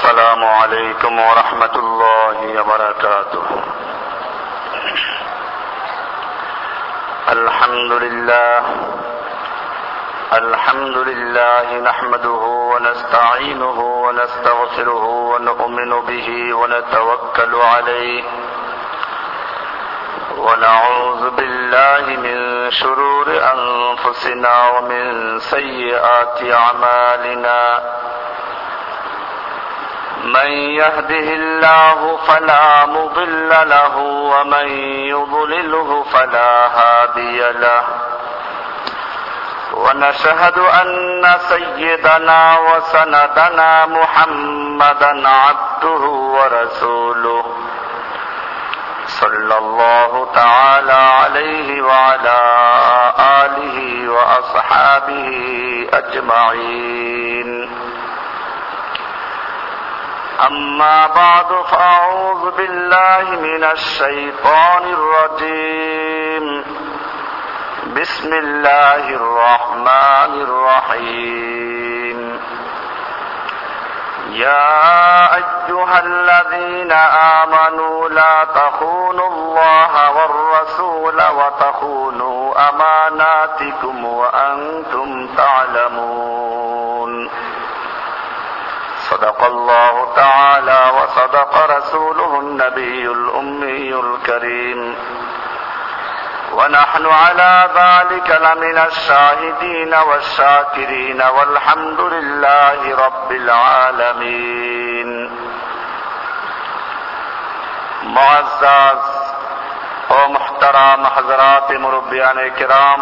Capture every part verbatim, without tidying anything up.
السلام عليكم ورحمة الله وبركاته. الحمد لله الحمد لله نحمده ونستعينه ونستغفره ونؤمن به ونتوكل عليه ونعوذ بالله من شرور أنفسنا ومن سيئات أعمالنا. من يهده الله فلا مضل له ومن يضلله فلا هادي له. ونشهد أن سيدنا وسندنا محمدا عبده ورسوله صلى الله تعالى عليه وعلى آله وأصحابه أجمعين. أما بعد فأعوذ بالله من الشيطان الرجيم. بسم الله الرحمن الرحيم. يا أيها الذين آمنوا لا تخونوا الله والرسول وتخونوا أماناتكم وأنتم تعلمون. صدق الله تعالى وصدق رسوله النبي الأمي الكريم. ونحن على ذلك لمن الشاهدين والشاكرين والحمد لله رب العالمين. معزز و محترم حضرات مربیان کرام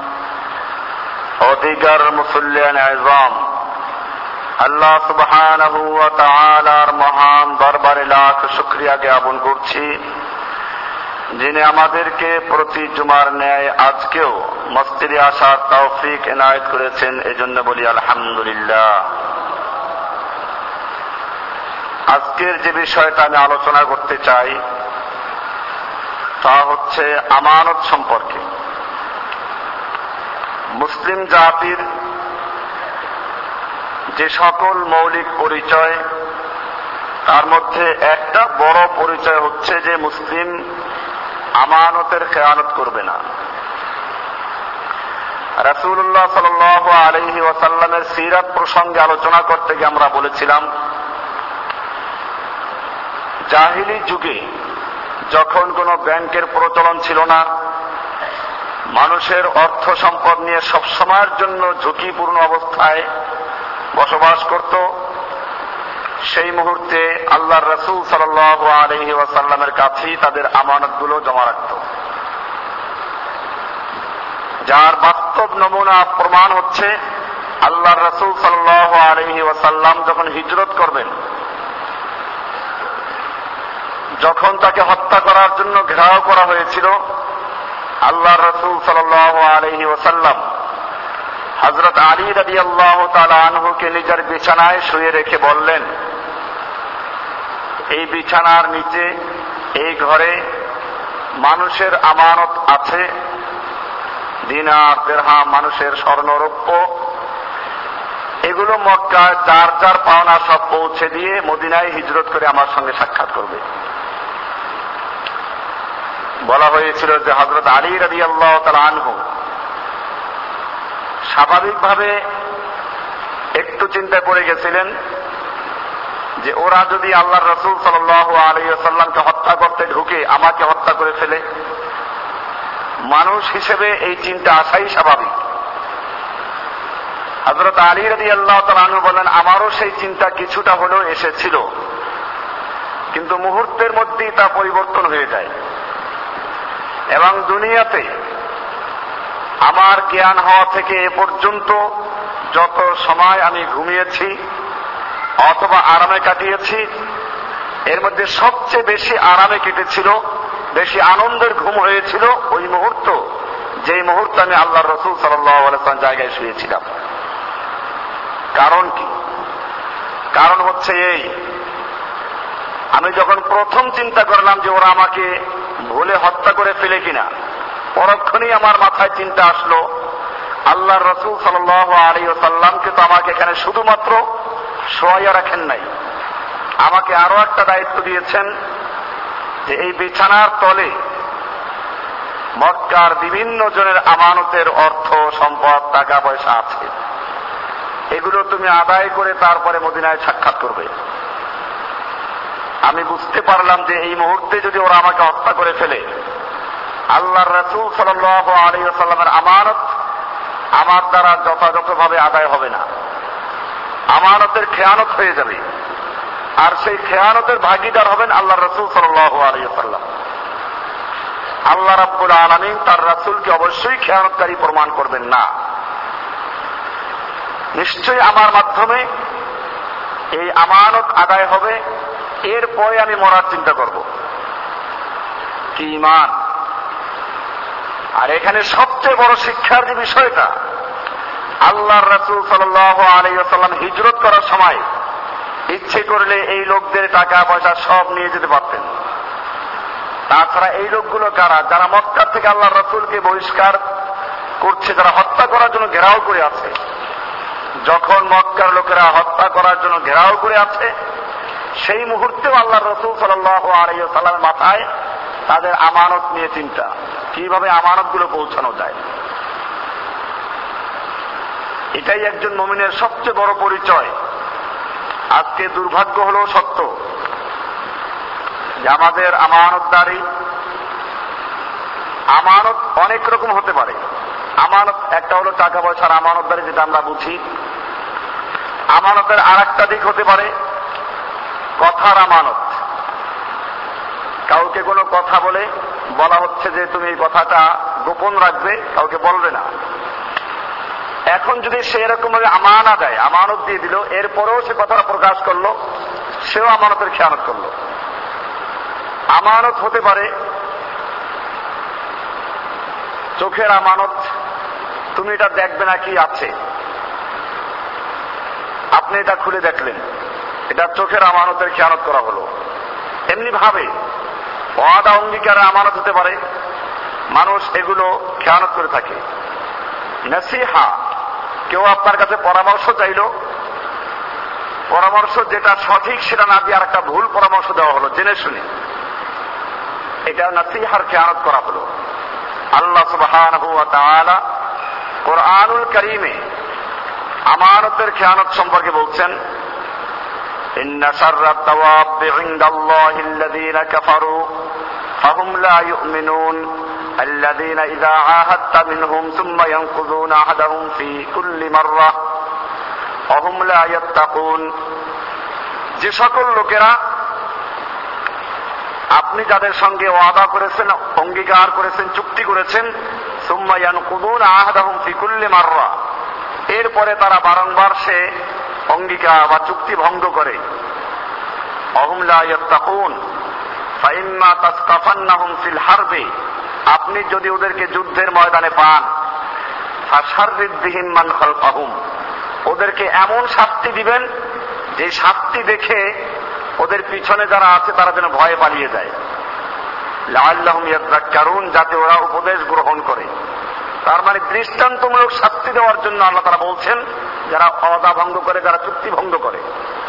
و دیگر মুসল্লিয়ান আযম, আল্লাহ সুবহানাহু ওয়া তাআলার মহান দরবারে লাখ শুকরিয়া জ্ঞাপন করছি, যিনি আমাদেরকে প্রতি জুমার ন্যায় আজকেও মসজিদে আসার তৌফিক এনায়েত করেছেন। এজন্য বলি আলহামদুলিল্লাহ। আজকের যে বিষয়টা আমি আলোচনা করতে চাই তা হচ্ছে আমানত সম্পর্কে। মুসলিম জাতির যে সকল মৌলিক পরিচয়, তার মধ্যে একটা বড় পরিচয় হচ্ছে যে মুসলিম আমানতের খেয়ানত করবে না। রাসূলুল্লাহ সাল্লাল্লাহু আলাইহি ওয়াসাল্লামের সিরাত প্রসঙ্গে আলোচনা করতে গিয়ে আমরা বলেছিলাম, জাহিলি যুগে যখন কোনো ব্যাংকের প্রচলন ছিল না, মানুষের অর্থ সম্পদ নিয়ে সবসময়ের জন্য ঝুঁকিপূর্ণ অবস্থায় বসবাস করত, সেই মুহূর্তে আল্লাহর রাসূল সাল্লাল্লাহু আলাইহি ওয়াসাল্লামের কাছেই তাদের আমানতগুলো জমা রাখত। যার বাস্তব নমুনা প্রমাণ হচ্ছে আল্লাহর রাসূল সাল্লাল্লাহু আলাইহি ওয়াসাল্লাম যখন হিজরত করবেন, যখন তাকে হত্যা করার জন্য ঘেরাও করা হয়েছিল, আল্লাহর রাসূল সাল্লাল্লাহু আলাইহি ওয়াসাল্লাম হযরত আলী রাদিয়াল্লাহু তাআলা আনহুকে নিজের বিছানায় শুয়ে রেখে বললেন, এই বিছানার নিচে এই ঘরে মানুষের আমানত আছে, দিনার দিরহাম, মানুষের স্বর্ণরৌপ্য, এগুলো মক্কায় যার যার পাওনা সব পৌঁছে দিয়ে মদিনায় হিজরত করে আমার সঙ্গে সাক্ষাৎ করবে। বলা হয়েছিল যে হযরত আলী রাদিয়াল্লাহু তাআলা আনহু স্বাভাবিকভাবে একটু চিন্তা করে গেছিলেন যে ওরা যদি আল্লাহর রাসূল সাল্লাল্লাহু আলাইহি ওয়াসাল্লামকে হত্যা করতে ঢুকে আমাকে হত্যা করে ফেলে। মানুষ হিসেবে এই চিন্তা আসাই স্বাভাবিক। হযরত আলী রাদিয়াল্লাহু তাআলা আনহু বলেন, আমারও সেই চিন্তা কিছুটা হলেও এসেছিল, কিন্তু মুহূর্তের মধ্যেই তা পরিবর্তন হয়ে যায়। এবং দুনিয়াতে আমার জ্ঞান হওয়া থেকে এ পর্যন্ত যত সময় আমি ঘুমিয়েছি অথবা আরামে কাটিয়েছি, এর মধ্যে সবচেয়ে বেশি আরামে কেটেছিল, বেশি আনন্দের ঘুম হয়েছিল ওই মুহূর্ত, যেই মুহূর্তে আমি আল্লাহর রাসূল সাল্লাল্লাহু আলাইহি ওয়াসাল্লাম জায়গায় শুয়েছিলাম। কারণ কি? কারণ হচ্ছে এই, আমি যখন প্রথম চিন্তা করলাম যে ওরা আমাকে ভুলে হত্যা করে ফেলে কিনা, পরক্ষণেই আমার মাথায় চিন্তা আসলো আল্লাহর রাসূল সাল্লাল্লাহু আলাইহি ওয়াসাল্লামকে তো আমাকে এখানে শুধুমাত্র শোয়াইয়া রাখেন নাই, আমাকে আরো একটা দায়িত্ব দিয়েছেন যে এই বিছানার তলে মক্কার বিভিন্ন জনের আমানতের অর্থ সম্পদ টাকা পয়সা আছে, এগুলো তুমি আদায় করে তারপরে মদিনায় সাক্ষাৎ করবে। আমি বুঝতে পারলাম যে এই মুহূর্তে যদি ওরা আমাকে হত্যা করে ফেলে, আল্লাহর রাসূল সাল্লাল্লাহু আলাইহি ওয়াসাল্লামের আমানত আমার দ্বারা যথাযথভাবে আদায় হবে না, আমানতের খেয়ানত হয়ে যাবে, আর সেই খেয়ানতের ভাগীদার হবেন আল্লাহর রাসূল সাল্লাল্লাহু আলাইহি ওয়াসাল্লাম। আল্লাহ রাব্বুল আলামিন তার রাসূলকে অবশ্যই খেয়ানতকারী প্রমাণ করবেন না। নিশ্চয়ই আমার মাধ্যমে এই আমানত আদায় হবে, এরপরে আমি মরার চিন্তা করব। কি ঈমান! আর এখানে সবচেয়ে বড় শিক্ষার যে বিষয়টা, আল্লাহর রাসূল সাল্লাল্লাহু আলাইহি ওয়াসাল্লাম হিজরত করার সময় ইচ্ছে করলে এই লোকদের টাকা পয়সা সব নিয়ে যেতে পারতেন। তাছাড়া এই লোকগুলো কারা? যারা মক্কা থেকে আল্লাহর রাসূলকে বহিষ্কার করছে, যারা হত্যা করার জন্য ঘেরাও করে আছে। যখন মক্কার লোকেরা হত্যা করার জন্য ঘেরাও করে আছে, সেই মুহূর্তেও আল্লাহর রাসূল সাল্লাল্লাহু আলাইহি ওয়াসাল্লামের মাথায় তাদের আমানত নিয়ে চিন্তা, কিভাবে আমানতগুলো পৌঁছানো যায়। এটাই একজন মুমিনের সবচেয়ে বড় পরিচয়। আজকে দুর্ভাগ্য হলো সত্য যে আমাদের আমানতদারি, আমানত অনেক রকম হতে পারে। আমানত একটা হলো টাকা পয়সার আমানতদারি, যেটা আমরা বুঝি। আমানতের আর একটা দিক হতে পারে কথার আমানত। কাউকে কোনো কথা বলে বলা হচ্ছে যে তুমি এই কথাটা গোপন রাখবে, কাউকে বলবে না। এখন যদি সে এরকম ভাবে আমানা দেয়, আমানত দিয়ে দিল, এরপরেও সে কথাটা প্রকাশ করলো, সেও আমানতের খেয়ানত করলো। আমানত হতে পারে চোখের আমানত, তুমি এটা দেখবে না কি আছে, আপনি এটা খুলে দেখলেন, এটা চোখের আমানতের খেয়ানত করা হলো। এমনি ভাবে ওয়াদা অঙ্গীকারের আমানত হতে পারে, মানুষ এগুলো খেয়ানত করে থাকে। নসিহা, কেউ আপনার কাছে পরামর্শ চাইল, পরামর্শ যেটা সঠিক সেটা না দিয়ে আর একটা ভুল পরামর্শ দেওয়া হলো জেনে শুনে, এটা নসিহার খেয়ানত করা হলো। আল্লাহ সুবহানাহু ওয়া তাআলা কোরআনুল কারীমে আমানতের খেয়ানত সম্পর্কে বলছেন, ইন্না শাররাত দাওয়াবি ইনদাল্লাহিল্লাযীনা কাফারু ফাহুম লা ইউমিনুন আল্লাযীনা ইযা আহাদতা মিনহুম সুম্মা ইয়ানকুযুনা আহাদাহুম ফি কুল্লি মাররা ওয়া হুম লা ইয়াত্তাকুন। যে সকল লোকেরা আপনি যাদের সঙ্গে ওয়াদা করেছেন, অঙ্গীকার করেছেন, চুক্তি করেছেন, সুম্মা ইয়ানকুযুনা আহাদাহুম ফি কুল্লি মাররা, এরপরে তারা বারংবার সে অঙ্গীকার বা চুক্তি ভঙ্গ করে, ওয়া হুম লা ইয়াত্তাকুন ফাইম্মা তাসতাফান্নাহুম ফিল হারবি, আপনি যদি ওদেরকে যুদ্ধের ময়দানে পান, ফাশাররিদ বিহিম মান খালফাহুম, ওদেরকে এমন শাস্তি দিবেন যে শাস্তি দেখে ওদের পিছনে যারা আছে তারা যেন ভয়ে পালিয়ে যায়। লাআল্লাহুম ইয়াযাক্কারুন, যাতে ওরা উপদেশ গ্রহণ করে। তার মানে দৃষ্টান্তমূলক শাস্তি দেওয়ার জন্য আল্লাহ তাআলা বলছেন যারা ওয়াদা ভঙ্গ করে, যারা চুক্তি ভঙ্গ করে।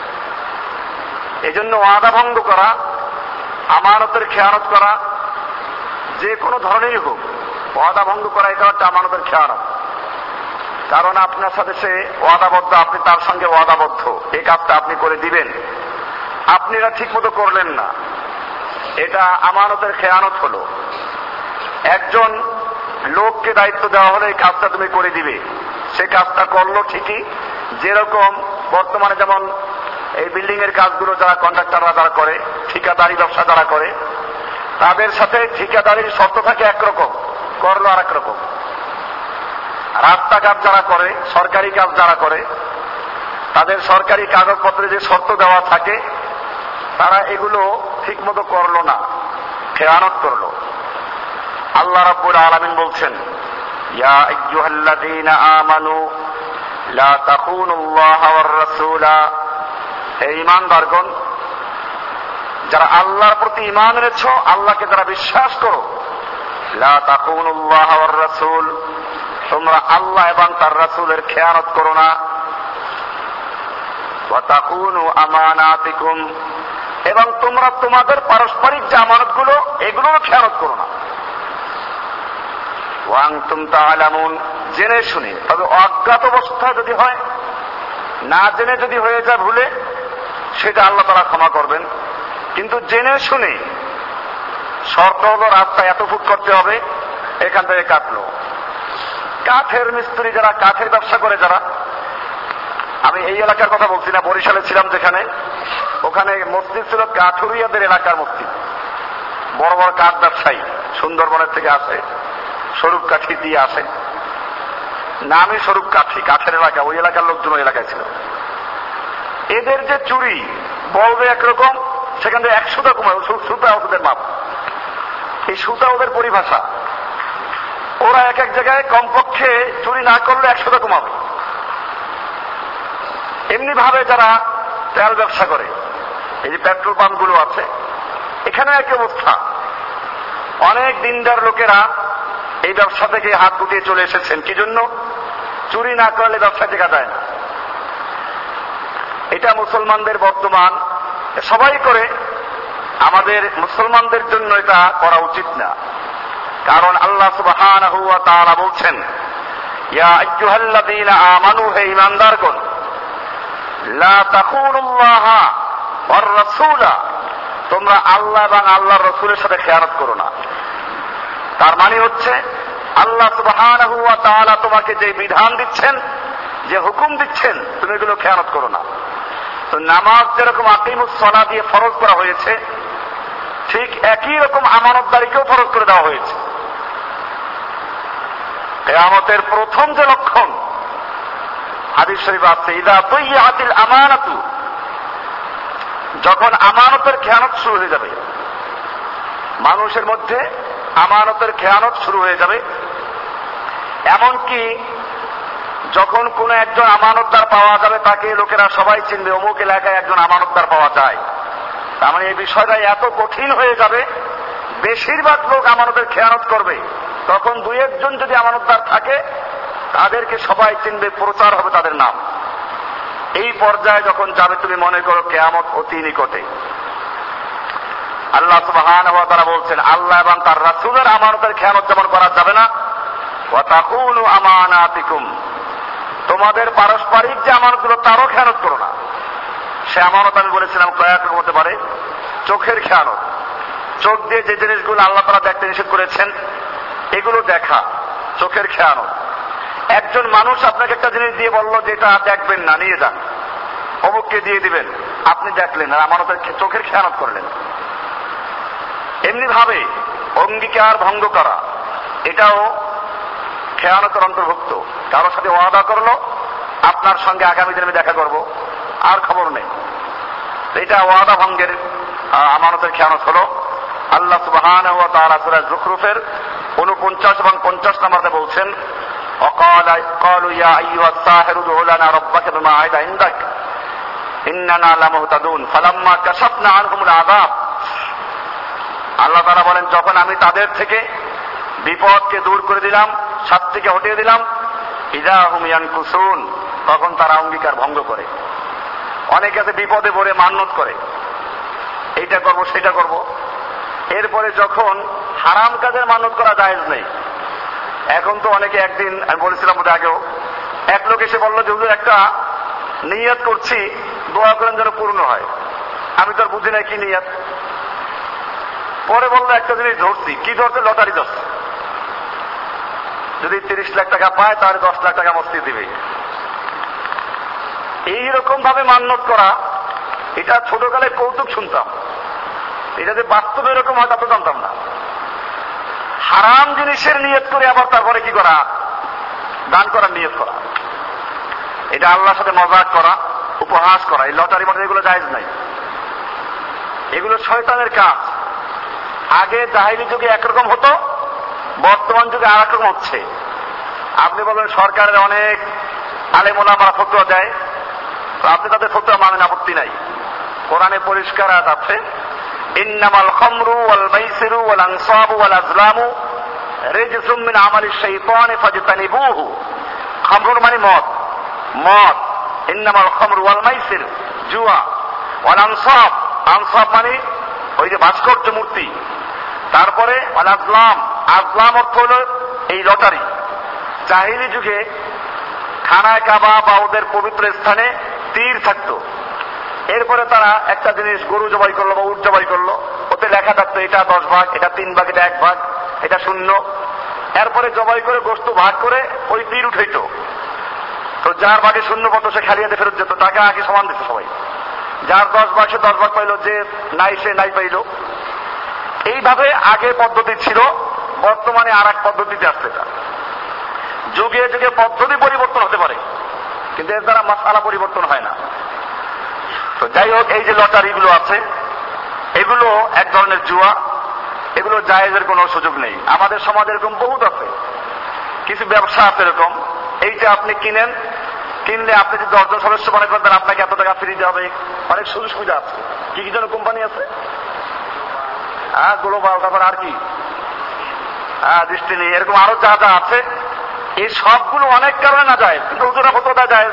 এজন্য ওয়াদা ভঙ্গ করা, আমানতের খেয়ানত করা, যে কোনো ধরনেরই হোক, ওয়াদা ভঙ্গ করা এটা হচ্ছে আমানতের খেয়ানত। কারণ আপনার সাথে সে ওয়াদাবদ্ধ, আপনি তার সঙ্গে ওয়াদাবদ্ধ, এই কাজটা আপনি করে দিবেন, আপনি এটা ঠিক মতো করলেন না, এটা আমানতের খেয়ানত হলো। একজন লোককে দায়িত্ব দেওয়া হলো এই কাজটা তুমি করে দিবে, সে কাজটা করলো ঠিকই। যেরকম বর্তমানে যেমন এই বিল্ডিং এর কাজগুলো যারা কন্ট্রাক্টররা যারা করে, ঠিকাদারি ব্যবসা যারা করে, তাদের সাথে ঠিকাদারির শর্ত থাকে একরকম, করলো আর এক রকম। রাস্তাঘাট যারা করে, সরকারি কাজ যারা করে, তাদের সরকারি কাগজপত্রে যে শর্ত দেওয়া থাকে, তারা এগুলো ঠিক মতো করলো না, খেয়ানত করলো। আল্লাহ রাব্বুল আলামিন বলছেন, ইয়া আইয়ুহাল্লাযীনা আমানু লা তাখুনুল্লাহা ওয়ার রাসূলা, হে ঈমানদারগণ, যারা আল্লাহর প্রতি ঈমান এনেছো, আল্লাহকে যারা বিশ্বাস করো, লা তাখুনুল্লাহা ওয়ার রাসূল, তোমরা আল্লাহ এবং তার রাসূলের খেয়ানত করো না। ওয়া তাকুনু আমানাতিকুম, এবং তোমরা তোমাদের পারস্পরিক যে আমানতগুলো এগুলোও খেয়ানত করো না। ওয়ান্তুম তাআলামুন, জেনে শুনে, তবে অজ্ঞাত অবস্থা যদি হয়, না জেনে যদি হয়ে যায় ভুলে, সেটা আল্লাহ তাআলা ক্ষমা করবেন। কিন্তু জেনে শুনে শর্ত হলো রাস্তা এত ফুট করতে হবে, এখান থেকে কাটলো। কাঠের মিস্ত্রি যারা, কাঠের ব্যবসা করে যারা, আমি এই এলাকার কথা বলছি না, বরিশালে ছিলাম যেখানে, ওখানে মসজিদ ছিল কাঠুরিয়াদের এলাকার মসজিদ। বড় বড় কাঠ ব্যবসায়ী সুন্দরবনের থেকে আসে, স্বরূপ কাঠি দিয়ে আসে, নামই স্বরূপ কাঠি, কাঠের এলাকা, ওই এলাকার লোকজন ওই এলাকায় ছিল। এদের যে চুরি বলবে একরকম, সেখান থেকে এক সুতা কমায়, সুতা ওদের মাপ, এই সুতা ওদের পরিভাষা। ওরা এক এক জায়গায় কমপক্ষে চুরি না করলে এক সুতা কমাবে। এমনি ভাবে যারা তেল ব্যবসা করে, এই যে পেট্রোল পাম্প গুলো আছে, এখানে একই অবস্থা। অনেক দিনদার লোকেরা এই ব্যবসা থেকে হাত গুটিয়ে চলে এসেছেন। কি জন্য? চুরি না করলে ব্যবসা টেকা যায় না। এটা মুসলমানদের বর্তমান, সবাই করে, আমাদের মুসলমানদের জন্য এটা করা উচিত না। কারণ আল্লাহ সুবহানাহু ওয়া তাআলা বলছেন, ইয়া আইয়ুহাল্লাযীনা আমানু, হে ঈমানদারগণ, লা তাখুনুল্লাহা ওয়ার রাসূলা, তোমরা আল্লাহ এবং আল্লাহর রাসূলের সাথে খেয়ানত করো না। তার মানে হচ্ছে আল্লাহ সুবহানাহু ওয়া তাআলা তোমাকে যে বিধান দিচ্ছেন, যে হুকুম দিচ্ছেন, তুমি এগুলো খেয়ানত করো না। তো নামাজ যেরকম আকিমুস সালাহ দিয়ে ফরজ করা হয়েছে, ঠিক একই রকম আমানতদারিকেও ফরজ করে দেওয়া হয়েছে। কিয়ামতের প্রথম যে লক্ষণ, হাদিস শরীফ আছে, ইযা তুইয়াতিল আমানাতু, যখন আমানতের খেয়ানত শুরু হয়ে যাবে, মানুষের মধ্যে আমানতের খেয়ানত শুরু হয়ে যাবে। এমনকি যখন কোন একজন আমানতদার পাওয়া যাবে, তাকে লোকেরা সবাই চিনবে, অমুক এলাকায় একজন আমানতদার পাওয়া যায়। তার মানে এই বিষয়টা এত কঠিন হয়ে যাবে, বেশিরভাগ লোক আমানতের খেয়ানত করবে। তখন দুই একজন যদি আমানতদার থাকে, তাদেরকে সবাই চিনবে, প্রচার হবে তাদের নাম। এই পর্যায়ে যখন যাবে, তুমি মনে করো কিয়ামত অতি নিকটে। আল্লাহ সুবহানাহু ওয়া তাআলা বলছেন, আল্লাহ এবং তার রাসূলের আমানতের খেয়ানত যেমন করা যাবে না, ওয়া তাকুনু আমানাতিকুম, তোমাদের পারস্পরিক যে আমানতগুলো তারও খেয়ানত করো না। সে আমানত আমি বলেছিলাম কয়েক রকম হতে পারে। চোখের খেয়ানত, চোখ দিয়ে যে জিনিসগুলো আল্লাহ তাআলা দেখতে নিষেধ করেছেন, এগুলো দেখা চোখের খেয়ানত। একজন মানুষ আপনাকে একটা জিনিস দিয়ে বললো যে এটা দেখবেন না, নিয়ে যান, অমুককে দিয়ে দিবেন, আপনি দেখলেন আর আমানতের চোখের খেয়ানত করলেন। এমনি ভাবে অঙ্গীকার ভঙ্গ করা, এটাও খেয়ানতের অন্তর্ভুক্ত। কারোর সাথে ওয়াদা করলো, আপনার সঙ্গে আগামী দিনে আমি দেখা করব, আর খবর নেই, এটা ওয়াদা ভঙ্গের আমানতের খেয়ানত হলো। আল্লাহ সুবহানাহু ওয়া তাআলা সূরা যুখরুফের ঊনপঞ্চাশ এবং পঞ্চাশ নম্বরে বলছেন, وقال قالوا يا ايها الساحر ادع لنا ربك بما عهد عندك اننا لمهتدون فلما كشفنا عنهم العذاب, আল্লাহ তাআলা বলেন, যখন আমি তাদের থেকে বিপদকে দূর করে দিলাম, শাস্তিকে হটিয়ে দিলাম, ইযা হুম ইয়ানকুসুন, তখন তারা অঙ্গীকার ভঙ্গ করে। অনেকে আছে বিপদে পড়ে মান্যত করে, এইটা করব সেটা করব। এরপরে যখন হারাম কাজের মান্যত করা জায়েজ নেই, এখন তো অনেকে, একদিন আমি বলেছিলাম ওটা আগেও, এক লোক এসে বললো যে হুজুর একটা নিয়ত করছি, দোয়া করেন যেন পূর্ণ হয়। আমি তো আর বুঝি নাই কি নিয়ত। পরে বললো একটা জিনিস ধরছি। কি ধরছে? লটারি ধরছে। যদি তিরিশ লাখ টাকা পায় তাহলে দশ লাখ টাকা মসজিদ দিবে। এইরকম ভাবে মান্যত করা, এটা ছোটকালে কৌতুক শুনতাম, এটা যে বাস্তবে এরকম হয় তা তো জানতাম না। হারাম জিনিসের নিয়ত করে আবার তারপরে কি করা? দান করার নিয়ত করা। এটা আল্লাহর সাথে মজাক করা, উপহাস করা। এই লটারি মতো এগুলো জায়েজ নাই, এগুলো শয়তানের কাজ। আগে জাহেলি যুগে একরকম হতো, বর্তমান যুগে আর একরকম হচ্ছে। আপনি বলেন সরকারের অনেক আলেম ওলামারা ফতোয়া দেয়, তো আপনি তাদের ফতোয়া মানেন, আপত্তি নাই। কোরআনে পরিষ্কার আছে, ইন্নামাল খামরু ওয়াল মাইসিরু ওয়াল আনসাবু ওয়াল আজলামু রিজসুম মিন আমালিশ শাইতানি ফাজতানিবুহু। খামরুর মানে মদ, মদ। ইন্নামাল খামরু ওয়াল মাইসির জুয়া, ওয়াল আনসাব আনসাব মানে ওই যে ভাস্কর্য মূর্তি, তারপরে আল আজলাম, আজলাম অর্থ হল এই লটারি। জাহিলি যুগে খানায় কাবা বা ওদের পবিত্র স্থানে তীর থাকতো, এরপরে তারা একটা জিনিস গরু জবাই করলো বা উট জবাই করলো, ওতে লেখা থাকতো এটা দশ ভাগ, এটা তিন ভাগ, এটা এক ভাগ, এটা শূন্য। এরপরে জবাই করে গোস্ত ভাগ করে ওই তীর উঠাইত, তো যার ভাগে শূন্য পত সে খালি হাতে ফেরত যেত, টাকা আগে সমান দিত সবাই। যার দশ ভাগ সে দশ ভাগ পাইলো, যে নাই সে নাই পাইল। এইভাবে আগে পদ্ধতি ছিল, বর্তমানে আর এক পদ্ধতিতে আসছে। এটা যুগে যুগে পদ্ধতি পরিবর্তন হতে পারে, কিন্তু এর দ্বারা মাসালা পরিবর্তন হয় না। তো যাই হোক, এই যে লটারি গুলো আছে এগুলো এক ধরনের জুয়া, এগুলো জায়েজের কোনো সুযোগ নেই। আমাদের সমাজে এরকম বহুত আছে, কিছু ব্যবসা আছে এরকম, এইটা আপনি কিনেন, কিনলে আপনি যদি দশজন সদস্য মনে করবেন আপনাকে এত টাকা ফ্রি দেওয়া হবে, অনেক সুযোগ সুবিধা আছে। কি কি যেন কোম্পানি আছে, হ্যাঁ গ্লোবাল, তারপর আর কি হ্যাঁ দৃষ্টি নেই, এরকম আরো যা যা আছে, এই সবগুলো অনেক কারণে না যায়, কিন্তু ওজনা কতটা যায়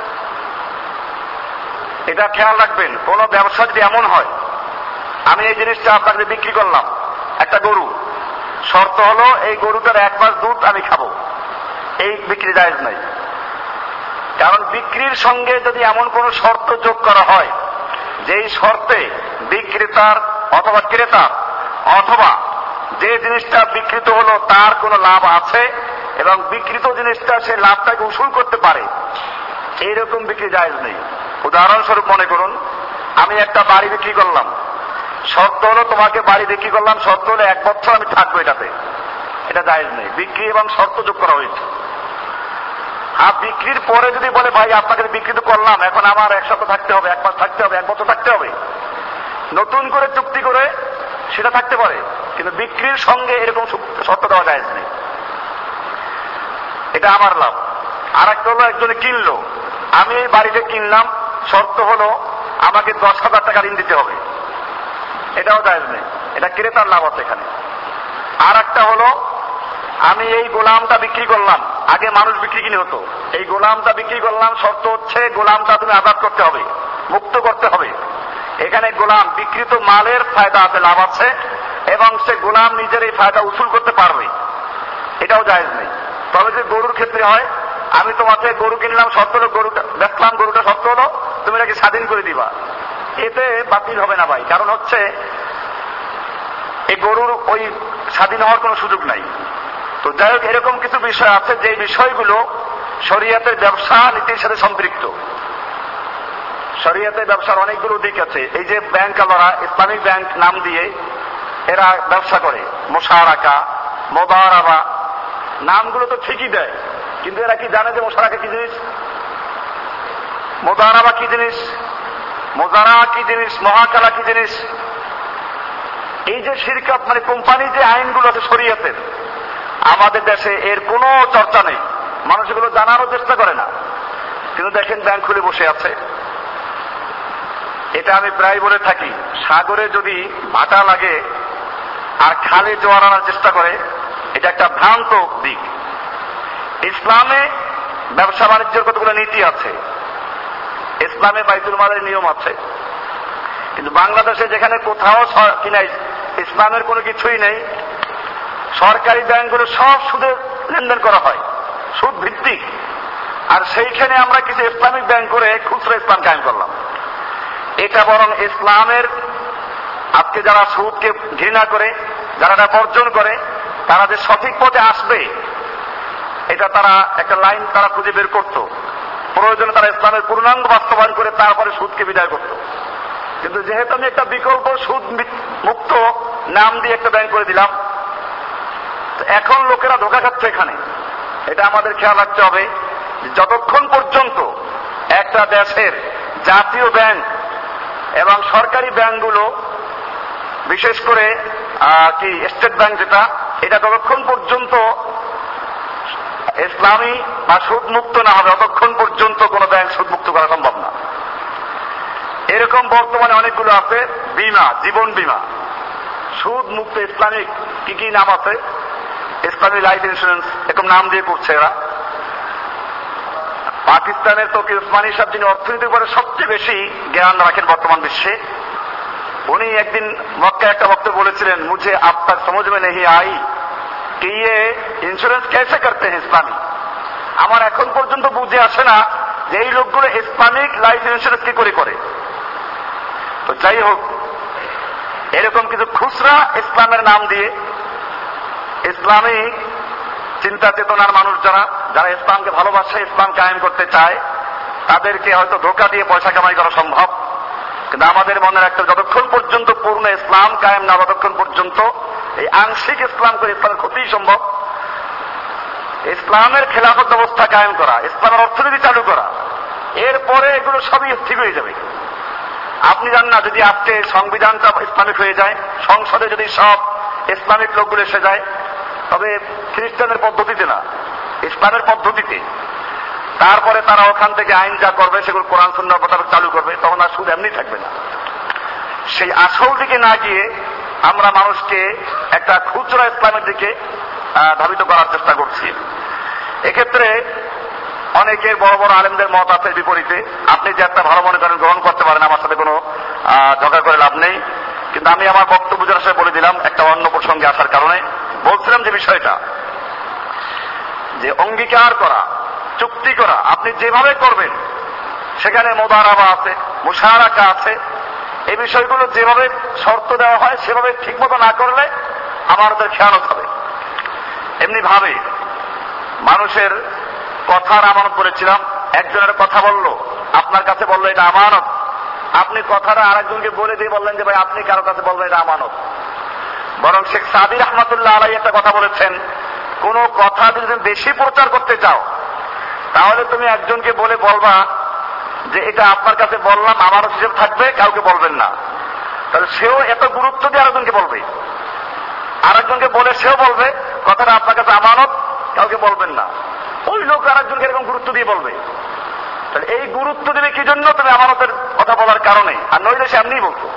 এটা খেয়াল রাখবেন। কোন ব্যবসা যদি এমন হয়, আমি এই জিনিসটা আপনাকে বিক্রি করলাম একটা গরু, শর্ত হলো এই গরুটার এক মাস দুধ আমি খাবো, এই বিক্রি জায়েজ নাই। কারণ বিক্রির সঙ্গে যদি এমন কোন শর্ত যোগ করা হয় যেই শর্তে বিক্রেতার অথবা ক্রেতার অথবা যে জিনিসটা বিক্রিত হলো তার কোনো লাভ আছে এবং বিক্রিত জিনিসটা সে লাভটাকে উসুল করতে পারে, এইরকম বিক্রি জায়েজ নেই। উদাহরণস্বরূপ মনে করুন আমি একটা বাড়ি বিক্রি করলাম, শর্ত হলো তোমাকে বাড়ি বিক্রি করলাম, শর্ত হলো এক বছর আমি থাকবো এটাতে, এটা জায়েজ নেই। বিক্রি এবং শর্ত যোগ করা হয়েছে। আর বিক্রির পরে যদি বলে ভাই আপনাকে বিক্রি তো করলাম, এখন আমার এক সপ্তাহ থাকতে হবে, এক মাস থাকতে হবে, এক বছর থাকতে হবে, নতুন করে চুক্তি করে সেটা থাকতে পারে, কিন্তু বিক্রির সঙ্গে এরকম শর্ত দেওয়া জায়েজ নেই। এটা আমার লাভ। আর একটা হলো একজনে কিনলো, আমি এই বাড়িতে কিনলাম, শর্ত হলো আমাকে দশ হাজার টাকা ঋণ দিতে হবে, এটাও জায়েজ নেই, এটা ক্রেতার লাভ আছে এখানে। আর একটা হলো আমি এই গোলামটা বিক্রি করলাম, আগে মানুষ বিক্রি কিনে হতো, এই গোলামটা বিক্রি করলাম, শর্ত হচ্ছে গোলামটা তুমি আজাদ করতে হবে, মুক্ত করতে হবে। এখানে গোলাম বিক্রিত মালের ফায়দা আছে, লাভ আছে, এবং সে গোলাম নিজের এই ফায়দা উসুল করতে পারবে, এটাও জায়েজ নেই। তবে যে গরুর ক্ষেত্রে হয়, আমি তোমাকে গরু কিনলাম, শর্ত হলো গরুটা দেখলাম, গরুটা শর্ত হলো তুমি এটাকে স্বাধীন করে দিবা, এতে বাতিল হবে না ভাই, কারণ হচ্ছে এই গরুর ওই স্বাধীন হওয়ার কোনো সুযোগ নাই। তো যাই হোক, এরকম কিছু বিষয় আছে যে বিষয়গুলো শরিয়াতের ব্যবসা নীতির সাথে সম্পৃক্ত। শরিয়াতের ব্যবসার অনেকগুলো দিক আছে। এই যে ব্যাংক আলারা ইসলামিক ব্যাংক নাম দিয়ে এরা ব্যবসা করে, মোশারাকা, মোদারাবা, নামগুলো তো ঠিকই দেয়, কিন্তু এরা কি জানে যে মোশারাকা কি জিনিস, মোদারাবা কি জিনিস, মোজারা কি জিনিস, মহাকালা কি জিনিস? এই যে শিরকাত মানে কোম্পানি যে আইনগুলো আছে শরিয়াতের, আমাদের দেশে এর কোনো চর্চা নেই, মানুষ এগুলো জানারও চেষ্টা করে না। কিন্তু দেখেন ব্যাংক খুলে বসে আছে। এটা আমি প্রায় বলে থাকি, সাগরে যদি ভাটা লাগে আর খালে জোয়ার আনার চেষ্টা করে, এটা একটা ভ্রান্ত দিক। ইসলামে ব্যবসা বাণিজ্যের কতগুলো নীতি আছে, ইসলামে বাইতুল মালের নিয়ম আছে, কিন্তু বাংলাদেশে যেখানে কোথাও কিনাই ইসলামের কোনো কিছুই নেই, সরকারি ব্যাংকগুলো সব সুদে লেনদেন করা হয়, সুদ ভিত্তিক, আর সেইখানে আমরা কিছু ইসলামিক ব্যাংক করে খুচরা ইসলাম কায়েম করলাম। এটা বরং ইসলামের, আজকে যারা সুদকে ঘৃণা করে, যারা এটা বর্জন করে, তারা যে সঠিক পথে আসবে এটা তারা একটা লাইন তারা খুঁজে বের করত, প্রয়োজনে তারা ইসলামের পূর্ণাঙ্গ বাস্তবায়ন করে তারপরে সুদকে বিদায় করত। কিন্তু যেহেতু আমি একটা বিকল্প সুদ মুক্ত নাম দিয়ে একটা ব্যাংক করে দিলাম, এখন লোকেরা ধোঁকা খাচ্ছে এখানে। এটা আমাদের খেয়াল রাখতে হবে, যতক্ষণ পর্যন্ত একটা দেশের জাতীয় ব্যাংক এবং সরকারি ব্যাংকগুলো, বিশেষ করে কি স্টেট ব্যাংক যেটা, এটা ততক্ষণ পর্যন্ত ইসলামী বা সুদ মুক্ত না হবে, ততক্ষণ পর্যন্ত কোনো ব্যাংক সুদ মুক্ত করা সম্ভব না। এরকম বর্তমানে অনেকগুলো আছে, বীমা, জীবন বীমা, সুদ মুক্ত ইসলামিক কি কি নাম আছে, ইসলামী লাইফ ইন্স্যুরেন্স, এরকম নাম দিয়ে করছে এরা। পাকিস্তানের তো ওসমানী সাহেব, যিনি অর্থনীতির উপরে সবচেয়ে বেশি জ্ঞান রাখেন বর্তমান বিশ্বে, উনি একদিন মক্কায় একটা বক্তব্য বলেছিলেন, মুঝে আব তক সমঝ মে নেহি আই কি ইয়ে ইন্স্যুরেন্স कैसे करते हैं ইসলামী। আমার এখন পর্যন্ত বুঝে আসে না যে এই লোকগুলো ইসলামিক লাইফ ইন্স্যুরেন্স কি করে করে। তো যাই হোক, এরকম কিছু খুচরা ইসলামের নাম দিয়ে ইসলামী চিন্তা চেতনার মানুষ যারা যারা ইসলামকে ভালোবাসে, ইসলাম কায়েম করতে চায়, তাদেরকে হয়তো ধোঁকা দিয়ে পয়সা কামাই করা সম্ভব। কিন্তু আমাদের মনে রাখতে, যতক্ষণ পর্যন্ত পূর্ণ ইসলাম কায়েম না, ততক্ষণ পর্যন্ত এই আংশিক ইসলাম করে ইসলামের ক্ষতি সম্ভব। ইসলামের খেলাফত ব্যবস্থা কায়েম করা, ইসলামের অর্থনীতি চালু করা, এরপরে এগুলো সবই ঠিক হয়ে যাবে। আপনি জান না, যদি আজকে সংবিধানটা ইসলামিক হয়ে যায়, সংসদে যদি সব ইসলামিক লোকগুলো এসে যায়, তবে খ্রিস্টানের পদ্ধতিতে না, ইসলামের পদ্ধতিতে, তারপরে তারা ওখান থেকে আইন যা করবে সেগুলো কোরআন সুন্নাহ মোতাবেক চালু করবে, তখন আর সুদ এমনি থাকবে না। সেই আসল দিকে না গিয়ে আমরা মানুষকে একটা খুচরা ইসলামের দিকে ধাবিত করার চেষ্টা করছি। এক্ষেত্রে অনেকের বড় বড় আলেমদের মত আছে বিপরীতে। আপনি যে একটা ভালো মনে করেন গ্রহণ করতে পারেন, আমার সাথে কোনো ঝগড়া করে লাভ নেই। কিন্তু আমি আমার বক্তব্য যার সাথে বলে দিলাম একটা অন্য প্রসঙ্গে আসার কারণে। বলছিলাম যে বিষয়টা যে অঙ্গীকার করা, চুক্তি করা, আপনি যেভাবে করবেন সেখানে মোদারাবা আছে, মুশারাকা আছে। এই বিষয়গুলো যেভাবে শর্ত দেওয়া হয় সেভাবে ঠিকমতো না করলে আমাদের খেয়ানত হবে। এমনি ভাবে মানুষের কথার আমানত বলেছিলাম, একজনের কথা বললো, আপনার কাছে বললো এটা আমানত, আপনি কথাটা আরেকজনকে বলে দিয়ে বললেন যে ভাই আপনি কারো কাছে বলবেন এটা আমানত। বরং শেখ সাদি রহমাতুল্লাহ আলাইহি একটা কথা বলেছেন, কোন কথা যদি তুমি বেশি প্রচার করতে চাও তাহলে তুমি একজনকে বলে বলবা যে এটা আপনার কাছে বললাম, আমানত হিসেবে থাকবে, কাউকে বলবেন না। তাহলে সেও এত গুরুত্ব দিয়ে আরেকজনকে বলবে, আরেকজনকে বলে সেও বলবে কথাটা আপনার কাছে আমানত, কাউকে বলবেন না। ওই লোক আরেকজনকে এরকম গুরুত্ব দিয়ে বলবে। তাহলে এই গুরুত্ব দিবে কি জন্য? তুমি আমানতের কথা বলার কারণে, আর নইলে সে এমনিই বলতো।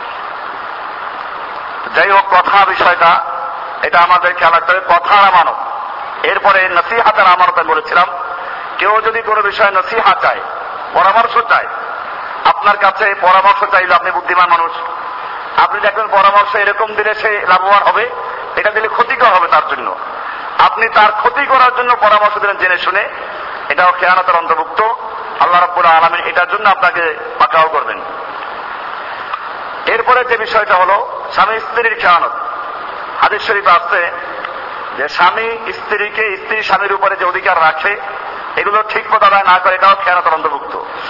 যাই হোক, কথা বিষয়টা এটা আমাদের খেয়াল রাখতে হবে, কথার আমানত। এরপরে নসিহাতের আমানত আমি বলেছিলাম, কেউ যদি কোনো বিষয়ে নসিহা চায়, পরামর্শ চায়, আপনার কাছে পরামর্শ চাইলে, আপনি বুদ্ধিমান মানুষ, আপনি দেখবেন পরামর্শ এরকম দিলে সে লাভবান হবে, এটা দিলে ক্ষতিকর হবে তার জন্য। আপনি তার ক্ষতি করার জন্য পরামর্শ দিলেন জেনে শুনে, এটাও খেয়ানতের অন্তর্ভুক্ত। আল্লাহ রাব্বুল আলামিন এটার জন্য আপনাকে পাকড়াও করবেন। এরপরে যে বিষয়টা হলো স্বামী স্ত্রীর খেয়ানত। হাদিস শরীফে আছে যে স্বামী স্ত্রীকে, স্ত্রী স্বামীর উপরে যে অধিকার রাখে, এগুলো ঠিক মতো আদায় না করে, এটাও খেয়ানতের অন্তর্ভুক্ত।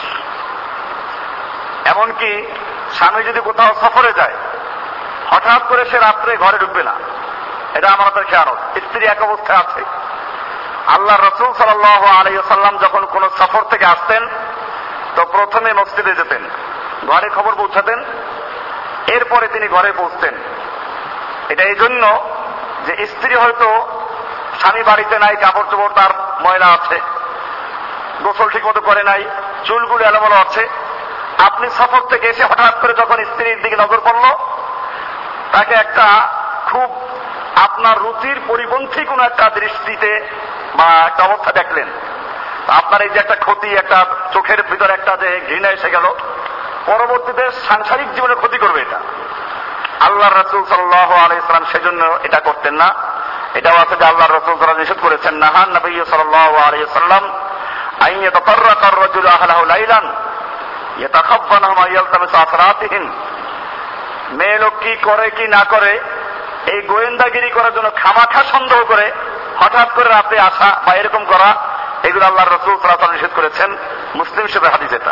এমনকি স্বামী যদি কোথাও সফরে যায়, হঠাৎ করে সে রাত্রে ঘরে ঢুকবে না, এটা আমাদের খেয়ানত। স্ত্রী এক অবস্থায় আছে। আল্লাহ রাসূল সাল্লাল্লাহু আলাইহি ওয়াসাল্লাম যখন কোন সফর থেকে আসতেন তো প্রথমে মসজিদে যেতেন, ঘরে খবর পৌঁছাতেন, এরপরে তিনি ঘরে পৌঁছতেন। এটা এই জন্য যে স্ত্রী হয়তো স্বামী বাড়িতে নাই, কাপড় চোপড় তার ময়লা আছে, গোসল ঠিক মতো করে নাই, চুলগুলো এলোমেলো আছে। আপনি সফর থেকে এসে হঠাৎ করে যখন স্ত্রীর দিকে নজর পড়ল, তাকে একটা খুব আপনার রুচির পরিপন্থী কোন একটা দৃষ্টিতে বা একটা অবস্থা দেখলেন, আপনার এই যে একটা ক্ষতি, একটা চোখের ভিতরে একটা যে ঘৃণা এসে গেল, পরবর্তীতে সাংসারিক জীবনে ক্ষতি করবে। এটা আল্লাহ রাসূল সাল্লাল্লাহু আলাইহি ওয়াসাল্লাম সেজন্য এটা করতেন না। এটাও আছে যে আল্লাহ রাসূল সাল্লাল্লাহু আলাইহি ওয়াসাল্লাম নিষেধ করেছেন, নাহান নবী সাল্লাল্লাহু আলাইহি ওয়াসাল্লাম আন ইয়াতাফাররাকা আর-রাজুলু আহলাহু লাইলান ইয়াতাখাব্বানু মা ইয়ালতামিসু আসরাতিহিম। মেয়ে লোক কি করে কি না করে এই গোয়েন্দাগিরি করার জন্য খামাখা সন্দেহ করে হঠাৎ করে রাতে আসা বা এরকম করা, এগুলো আল্লাহর রাসূল সাল্লাল্লাহু আলাইহি ওয়াসাল্লাম নিষেধ করেছেন। মুসলিম শরীফের হাদিস এটা।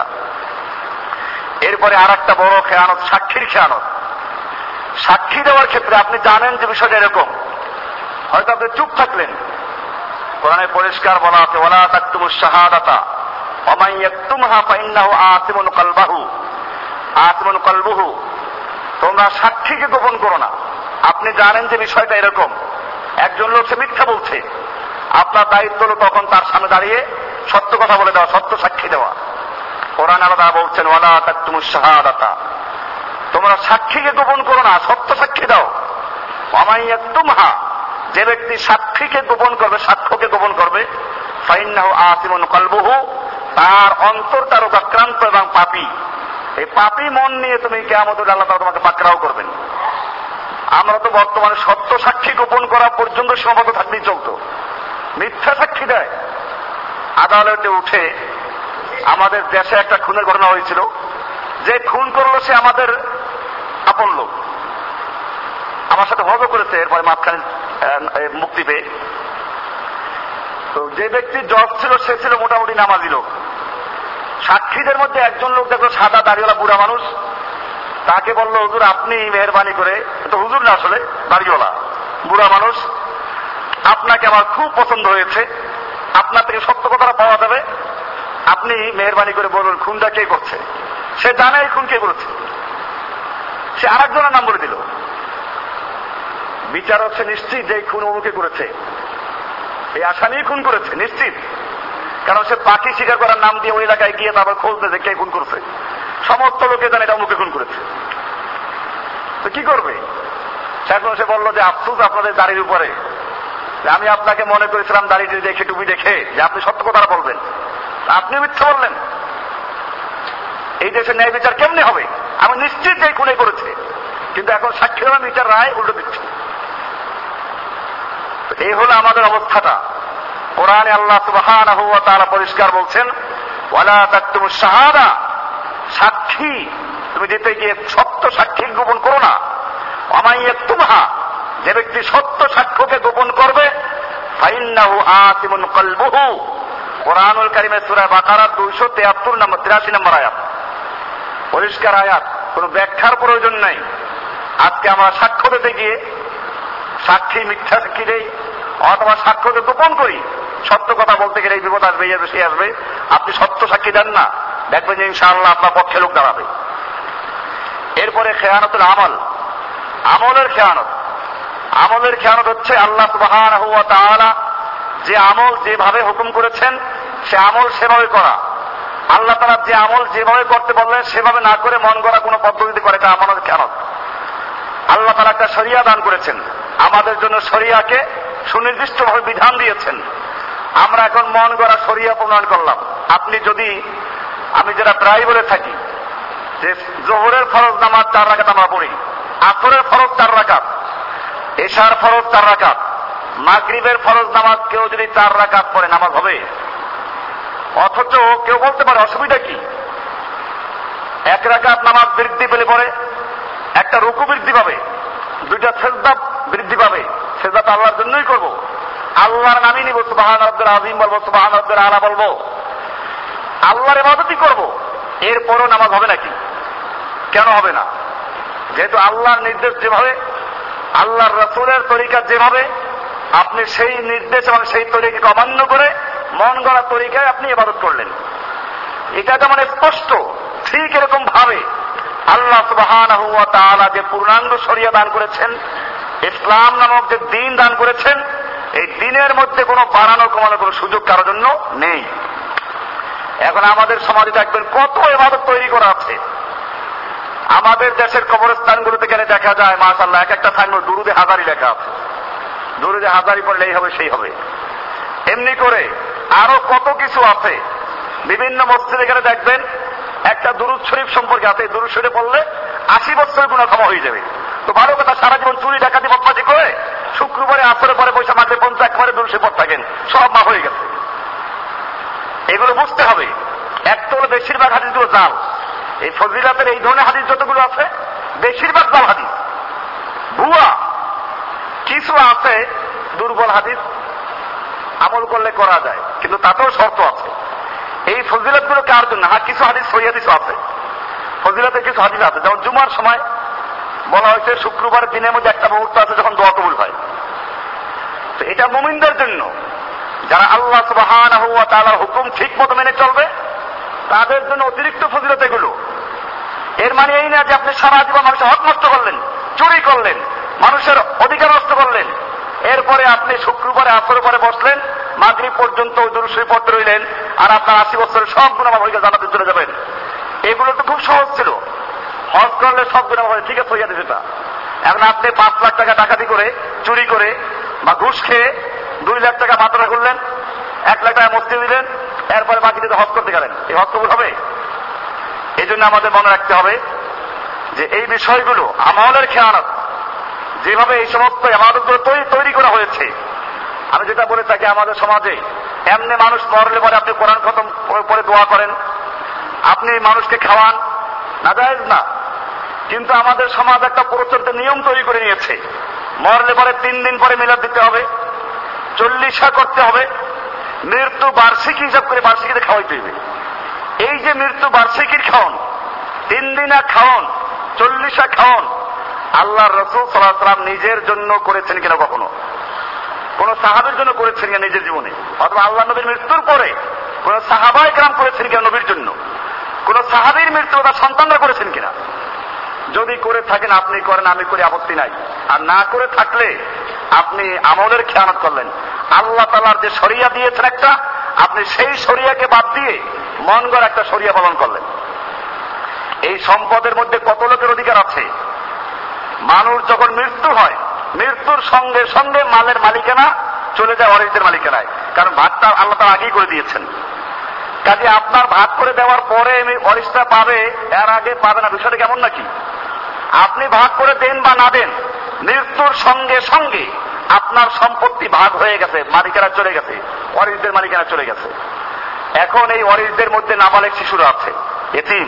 এরপরে আর একটা বড় খেয়ানত, সাক্ষীর খেয়ানত। সাক্ষী দেওয়ার ক্ষেত্রে আপনি জানেন যে বিষয়টা এরকম, হয়তো আপনি চুপ থাকলেন। কোরআনে পরিষ্কার বলা আছে, ওয়ালা তাকতুমুশ শাহাদাতা ওয়া মান ইয়াকতুমহা ফাইন্নাহু আতিমুন কলবাহু আতিমুন কলবুহু। তোমরা সাক্ষীকে গোপন করো না। আপনি জানেন যে বিষয়টা এরকম, একজন লোক সে মিথ্যা বলছে, আপনার দায়িত্ব হলো তখন তার সামনে দাঁড়িয়ে সত্য কথা বলে দেওয়া, সত্য সাক্ষী দেওয়া। কোরআন আলাদা বলছেন, ওয়ালা তাকতুমুশ শাহাদাতা, তোমরা সাক্ষীকে গোপন করো না, সত্য সাক্ষী দাও। ওয়া মান ইয়াকতুমহা, যে ব্যক্তি সাক্ষীকে গোপন করবে, সাক্ষ্যকে গোপন করবে, ফাইন্নাহু আতিমুন কলবুহু, তার অন্তর তার রোগাক্রান্ত এবং পাপী। এই পাপী মন নিয়ে তুমি কিয়ামতের আল্লাহ তাআলা তোমাকে পাকড়াও করবেন। আমরা তো বর্তমানে সত্য সাক্ষী গোপন করা পর্যন্ত সীমাবদ্ধ থাকলেই চলতো। মিথ্যা সাক্ষী দেয়। আদালতে উঠে আমাদের দেশে একটা খুনের ঘটনা হয়েছিল, যে খুন করলো সে আমাদের আপন লোক, আমার সাথে হজও করেছে, এরপরে মাঝখানে মুক্তি পেয়ে। তো যে ব্যক্তি জজ ছিল সে ছিল মোটামুটি নামাজি লোক। সাক্ষীদের মধ্যে একজন লোক দেখলো সাদা দাড়িওয়ালা বুড়া মানুষ, তাকে বললো হুজুর আপনি মেহরবানি করে, তো হুজুর না আসলে দাড়িওয়ালা বুড়া মানুষ, আপনাকে আমার খুব পছন্দ হয়েছে, আপনার থেকে সত্য কথাটা পাওয়া যাবে, আপনি মেহরবানি করে বলুন খুনটা কে করছে। সে জানে এই খুন কে করেছে, সে আরেকজনের নাম বলে দিল। বিচারক সে নিশ্চিত যে খুন অমুকে করেছে, এই আসামি খুন করেছে নিশ্চিত, কারণ সে পাখি শিকার করার নাম দিয়ে ওই এলাকায় গিয়ে তারপর খোঁজতে যে কে খুন করছে, সমস্ত লোকে জানে এটা অমুকে খুন করেছে। তো কি করবে? এখন সে বললো যে আফসোস আপনাদের দাড়ির উপরে, আমি আপনাকে মনে করেছিলাম দাড়িটি দেখে টুপি দেখে যে আপনি সত্য কথা বলবেন, আপনি মিথ্যা বললেন। এই দেশে ন্যায় বিচার কেমনে হবে? আমি নিশ্চিত যে খুনে করেছে, কিন্তু এখন সাক্ষীরা বিচার রায় উল্টো দিচ্ছে। এই হলো আমাদের অবস্থাটা। কোরআনে আল্লাহ সুবহানাহু ওয়া তাআলা পরিষ্কার বলছেন, ওয়ালা তাকতুমুশ শাহাদা, সাক্ষী তুমি দিতে গিয়ে সত্য সাক্ষী গোপন করো না। ওয়া মান ইয়াকতুমহা, যে ব্যক্তি সত্য সাক্ষ্যকে গোপন করবে, ফাইন্নাহু আতিমুন কলবুহু, কোরআনুল কারীমের সূরা বাকারা দুইশো তেয়াত্তর নম্বর তিরাশি নম্বর আয়াত, পরিষ্কার আয়াত, কোনো ব্যাখ্যার প্রয়োজন নাই। আজকে আমরা সাক্ষ্য দিতে গিয়ে সাক্ষী মিথ্যা সাক্ষী দেই, অথবা সাক্ষ্যকে গোপন করি। সত্য কথা বলতে গেলে এই বিপদ আসবে, এই আসবে, সে আসবে। আপনি সত্য সাক্ষী দেন না, দেখবেন যে ইনশাআল্লাহ আপনার পক্ষে লোক দাঁড়াবে। এরপরে খেয়ানতুল আমল, আমলের খেয়ানত। আমলের খেয়ানত হচ্ছে আল্লাহ সুবহানাহু ওয়া তাআলা যে আমল যেভাবে হুকুম করেছেন সে আমল সেভাবে করা। আল্লাহ তাআলা যে আমল যেভাবে করতে বললেন সেভাবে না করে মন গড়া কোনো পদ্ধতিতে করে, এটা আমলের খেয়ানত। আল্লাহ তাআলা একটা শরিয়া দান করেছেন, আমাদের জন্য শরিয়াকে সুনির্দিষ্টভাবে বিধান দিয়েছেন। আমরা এখন মন গড়া শরিয়া প্রণয়ন করলাম। আপনি যদি, আমি যেটা প্রায় বলে থাকি যে জোহরের ফরজ নামাজ চার রাকাত আমরা পড়ি, আসরের ফরজ চার রাকাত, এশার ফরজ চার রাকাত, মাগরিবের ফরজ নামাজ কেউ যদি চার রাকাত পড়ে নামাজ হবে। অথচ কেউ বলতে পারে অসুবিধা কি, এক রাকাত নামাজ বৃদ্ধি পেলে পরে একটা রুকু বৃদ্ধি পাবে, দুইটা সেজদা বৃদ্ধি পাবে, সেজদা তো আল্লাহর জন্যই করবো, আল্লাহর নামই নিব, সুবহান রাব্বিল আযীম বলবো, সুবহান রাব্বিল আলা বলবো, আল্লাহর ইবাদতই করবো। এরপরও নামাজ হবে নাকি? কেন হবে না? যেহেতু আল্লাহর নির্দেশ যেভাবে, আল্লাহর রাসূলের তরিকা যেভাবে, আপনি সেই নির্দেশ এবং সেই তরিকাকে অমান্য করে মন গড়া তরিকায় আপনি ইবাদত করলেন। এটা যেমন স্পষ্ট, ঠিক এরকম ভাবে আল্লাহ সুবহানাহু ওয়া তাআলা যে পূর্ণাঙ্গ শরিয়া দান করেছেন, ইসলাম নামক যে দ্বীন দান করেছেন, এই দ্বীনের মধ্যে কোনো বাড়ানো কমানোর কোনো সুযোগ কারোর জন্য নেই। এখন আমাদের সমাজে দেখবেন কত ইবাদত তৈরি করা আছে। আমাদের দেশের কবরস্থানগুলোতে গেলে দেখা যায় মাশাআল্লাহ এক একটা সাইনবোর্ড দুরুদে হাজারি লেখা আছে, দুরুদে হাজারি পড়লে এই হবে সেই হবে। এমনি করে আরো কত কিছু আছে। বিভিন্ন মসজিদে গেলে দেখবেন একটা দুরুদ শরীফ সম্পর্কে আছে, দুরুদ শরীফ পড়লে আশি বছরের গুনাহ ক্ষমা হয়ে যাবে। তো ভালো কথা, সারা জীবন চুরি ডাকাতি বদমাশি করে শুক্রবারে আসরের পরে পয়সা মাঠে পঞ্চাশ একবারে দুরুদ শরীফ পড়তে থাকেন, সব মাফ হয়ে গেছে। এগুলো বুঝতে হবে। এক তো হলো বেশিরভাগ হাদিসগুলো জাল। এই ফজিলাতের এই ধরনের হাদিস যতগুলো আছে বেশিরভাগ জাল হাদিস, ভুয়া। কিছু আছে দুর্বল হাদিস, আমল করলে করা যায়, কিন্তু তাতেও শর্ত আছে। এই ফজিলত গুলো কার জন্য? হ্যাঁ, কিছু হাদিস সহিহ হাদিস আছে, ফজিলতের কিছু হাদিস আছে। যেমন জুমার সময় বলা হয়েছে শুক্রবার দিনের মধ্যে একটা মুহূর্ত আছে যখন দোয়া কবুল হয়। তো এটা মুমিনদের জন্য, যারা আল্লাহ সুবহানাহু ওয়া তাআলার হুকুম ঠিক মতো মেনে চলবে তাদের জন্য অতিরিক্ত ফজিলত এগুলো। এর মানে এই না যে আপনি সারা জীবন মানুষের হক নষ্ট করলেন, চুরি করলেন, মানুষের অধিকার নষ্ট করলেন, এরপরে আপনি শুক্রবারে আসরের পরে বসলেন, মাগরিব পর্যন্ত দুরূদ শরীফ পড়তে রইলেন, আর আপনার আশি বছরের সব গুনাহ মাফ হয়ে জান্নাতে চলে যাবেন। এগুলো তো খুব সহজ ছিল, হজ করলে সব গুনাহ হয়, ঠিক আছে হয়ে যাবে সেটা। এখন আপনি পাঁচ লাখ টাকা ডাকাতি করে, চুরি করে বা ঘুষ খেয়ে দুই লাখ টাকা মাত্রা করলেন, এক লাখ টাকা মসজিদে দিলেন, এরপরে বাকি দিয়ে হজ করতে গেলেন, এই হজ কবুল হবে? এই জন্য আমাদের মনে রাখতে হবে যে এই বিষয়গুলো আমলের খেয়ানত, যেভাবে এই সমস্ত ইবাদতগুলো তৈরি করা হয়েছে, আমি যেটা বলে থাকি আমাদের সমাজে এমনি মানুষ মরলে পরে আপনি কোরআন খতম পরে দোয়া করেন, আপনি মানুষকে খাওয়ান, না জায়েজ না। কিন্তু আমাদের সমাজ একটা প্রচলিত নিয়ম তৈরি করে নিয়েছে, মরলে পরে তিন দিন পরে মিলাদ দিতে হবে, চল্লিশা করতে হবে, মৃত্যু বার্ষিকী হিসাব করে বার্ষিকীতে খাওয়াইতে হবে। এই যে মৃত্যু বার্ষিকীর খাওন, তিন দিনা খাওন, চল্লিশা খাওন, আল্লাহর রাসূল সাল্লাল্লাহু আলাইহি ওয়াসাল্লাম নিজের জন্য করেছেন কিনা, কখনো কোন সাহাবীর জন্য করেছেন কিনা নিজের জীবনে, অথবা আল্লাহ নবীর মৃত্যুর পরে কোন সাহাবায়ে কেরাম করেছেন কিনা নবীর জন্য, কোন সাহাবীর মৃত্যু তার সন্তানরা করেছেন কিনা? যদি করে থাকেন আপনি করেন, আমি করি, আপত্তি নাই। আর না করে থাকলে আপনি আমলের খেয়ানত করলেন। আল্লাহ তাআলার যে শরিয়া দিয়েছেন একটা, আপনি সেই শরিয়াকে বাদ দিয়ে মন গড়া একটা শরিয়া পালন করলেন। এই সম্পদের মধ্যে কত লোকের অধিকার আছে? মানুষ যখন মৃত্যু হয়, মৃত্যুর সঙ্গে সঙ্গে মালের মালিকানা চলে যায় ওয়ারিসদের মালিকানায়, কারণ ভাগটা আল্লাহ তাআলা আগেই করে দিয়েছেন। কাজে আপনার ভাগ করে দেওয়ার পরে ওয়ারিসটা পাবে, এর আগে পাবে না। বিষয়টা কেমন নাকি? আপনি ভাগ করে দেন বা না দেন, মৃত্যুর সঙ্গে সঙ্গে আপনার সম্পত্তি ভাগ হয়ে গেছে, মালিকানা চলে গেছে, ওয়ারিসদের মালিকানা চলে গেছে। এখন এই ওয়ারিসদের মধ্যে নাবালেগ শিশুরা আছে, এতিম।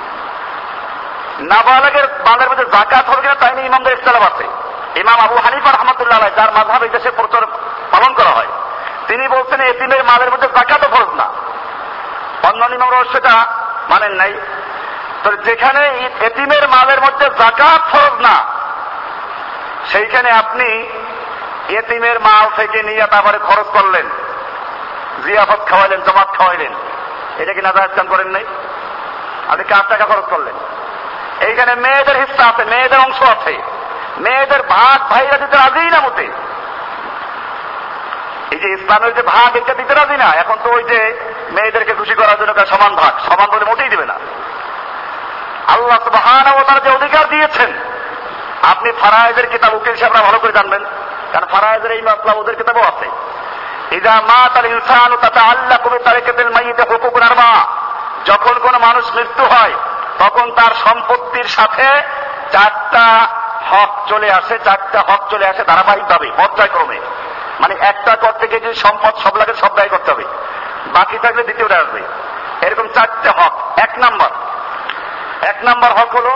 নাবালেগের মালের মধ্যে যাকাত হবে কিনা তাই নিয়ে ইমামদের ইখতিলাফ আছে। ইমাম আবু হানিফা রাহমাতুল্লাহ আলাইহি, যার মাযহাব এই দেশে প্রচুর পালন করা হয়, তিনি বলছেন এতিমের মালের মধ্যে যাকাতও ফরজ না। অন্য ইমামরা সেটা মানেন নাই। তো যেখানে এতিমের মালের মধ্যে যাকাত ফরজ না, সেইখানে আপনি এতিমের মাল থেকে নিয়ে তারপরে খরচ করলেন, জিয়াফত খাওয়াইলেন, জমাত খাওয়াইলেন, এটা কি নাজায়েজ কাম করেন নাই? আপনি কার টাকা খরচ করলেন? এইখানে মেয়েদের হিস্সা আছে, মেয়েদের অংশ আছে, মেয়েদের ভাগ ভাইরা দিতে রাজি না মোটে। এই যে ইসলামের যে ভাগ, এটা দিতে রাজি না। এখন তো ওই যে মেয়েদেরকে খুশি করার জন্য সমান ভাগ, সমান বলে মোটেই দিবে না। আল্লাহ সুবহানাহু ওয়া তাআলা যে অধিকার দিয়েছেন, আপনি ফারায়েজের কিতাব উকিল সাহেবরা ভালো করে জানবেন, কারণ ফারায়েজের এই মাসলা ওদের কিতাবও আছে। ইযা মাতাল ইনসানু তাতাআল্লাকু বিতারিকাতিল মাইয়িতি হুকুকুন আরবা, যখন কোন মানুষ মৃত্যু হয় তখন তার সম্পত্তির সাথে চারটা হক চলে আসে, চারটা হক চলে আসে ধারাবাহিকভাবে, পর্যায়ক্রমে। মানে একটা করতে গিয়ে যদি সম্পদ সব লাগে সব ব্যয় করতে হবে, বাকি থাকলে দ্বিতীয়টা আসবে। এরকম চারটে হক। এক নাম্বার এক নাম্বার হক হলো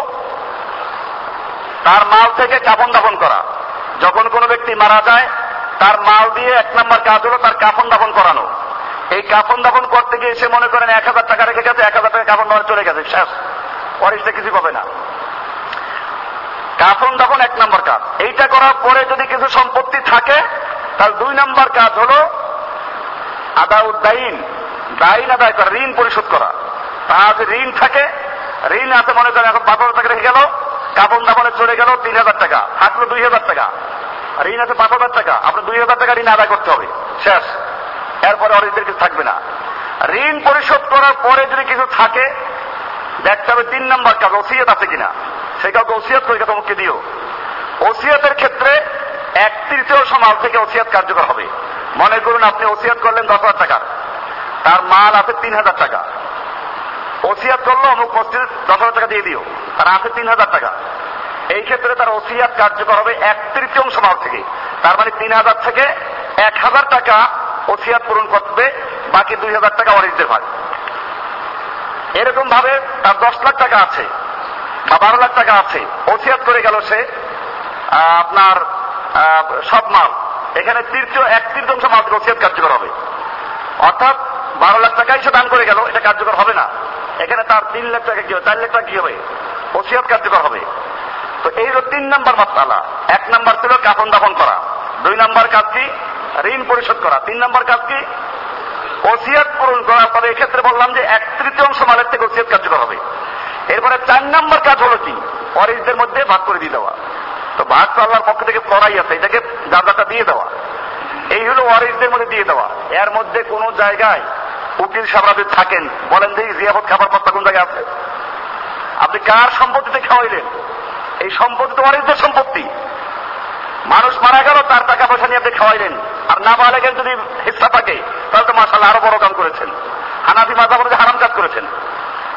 তার মাল থেকে কাফন দাফন করা। যখন কোনো ব্যক্তি মারা যায়, তার মাল দিয়ে এক নাম্বার কাজ হলো তার কাফন দাফন করানো। এই কাফন দাফন করতে গিয়ে সে মনে করেন এক হাজার টাকা রেখে গেছে, এক হাজার টাকা কাফন দাফন চলে গেছে, শেষ, ওয়ারিসটা কিছু পাবে না। কাফন দাফন এক নাম্বার কাজ। এইটা করার পরে যদি কিছু সম্পত্তি থাকে, তার দুই নাম্বার কাজ হলো আদাউদ্দাইন, দাইন আদায় করা, ঋণ পরিশোধ করা। তার যে ঋণ থাকে, ঋণ আছে মনে করেন এখন পাঁচ হাজার টাকা রেখে গেল, কাফন দাফনে চলে গেল তিন হাজার টাকা, থাকলো দুই হাজার টাকা। ঋণ আছে পাঁচ হাজার টাকা, আপনার দুই হাজার টাকা ঋণ আদায় করতে হবে, শেষ। এরপরে ওয়ারিসদের কিছু থাকবে না। ঋণ পরিশোধ করার পরে যদি কিছু থাকে, দেখতে হবে তিন নাম্বার কাজ ওসিয়ত আছে কিনা। সে কাউকে ওসিয়ত করে তোমাকে দিও। ওসিয়তের ক্ষেত্রে এক তৃতীয় মাল থেকে ওসিয়ত কার্যকর হবে। মনে করুন আপনি ওসিয়ত করলেন দশ হাজার টাকা, তার মাল আছে তিন হাজার টাকা। ওসিয়ত করলো অমুক মসজিদে দশ হাজার টাকা দিয়ে দিও, তার আছে তিন হাজার টাকা। এই ক্ষেত্রে তার ওসিয়ত কার্যকর হবে এক তৃতীয়াংশ মাল থেকে। তার মানে তিন হাজার থেকে এক হাজার টাকা ওসিয়ত পূরণ করবে, বাকি দুই হাজার টাকা ওয়ারিসদের ভাগ। এরকম ভাবে তার দশ লাখ টাকা আছে বা বারো লাখ টাকা আছে, ওসিয়ত করে গেল সে আপনার সব মাল, এখানে তৃতীয় এক তৃতীয়াংশ মাল থেকে ওসিয়ত কার্যকর হবে। অর্থাৎ বারো লাখ টাকাই সে দান করে গেল, এটা কার্যকর হবে না। এখানে তার তিন লাখ টাকা কি হবে, চার লাখ টাকা কি হবে, ওসিয়ত কার্যকর হবে। তো এই হলো তিন নাম্বার মাসআলা। এক নাম্বার ছিল কাফন দাফন করা, দুই নাম্বার কাজ কি ঋণ পরিশোধ করা, তিন নাম্বার কাজ কি ওসিয়ত পূরণ করা। তবে এক্ষেত্রে বললাম যে এক তৃতীয়াংশ মালের থেকে ওসিয়ত কার্যকর হবে। এরপরে চার নাম্বার কাজ হলো কি ওয়ারিসদের মধ্যে ভাগ করে দিয়ে দেওয়া। তো ভাগ তো আল্লাহর পক্ষ থেকে করাই আছে, এটাকে জায়গাটা দিয়ে দেওয়া, এই হলো ওয়ারিসদের মধ্যে দিয়ে দেওয়া। এর মধ্যে কোন জায়গায় উকিল সাহেবরা যদি থাকেন, বলেন যে জিয়াফত খাবার কথা কোন জায়গায় আছে? আপনি কার সম্পত্তিতে খাওয়াইলেন? এই সম্পত্তি তো ওয়ারিসদের সম্পত্তি। মানুষ মারা গেল, তার টাকা পয়সা নিয়ে আপনি খাওয়াইলেন, আর না বালেগের যদি হিস্সা থাকে তাহলে তো মাশাআল্লাহ আরো বড় কাম করেছেন। হানাফি মাযহাব অনুযায়ী হারাম কাজ করেছেন।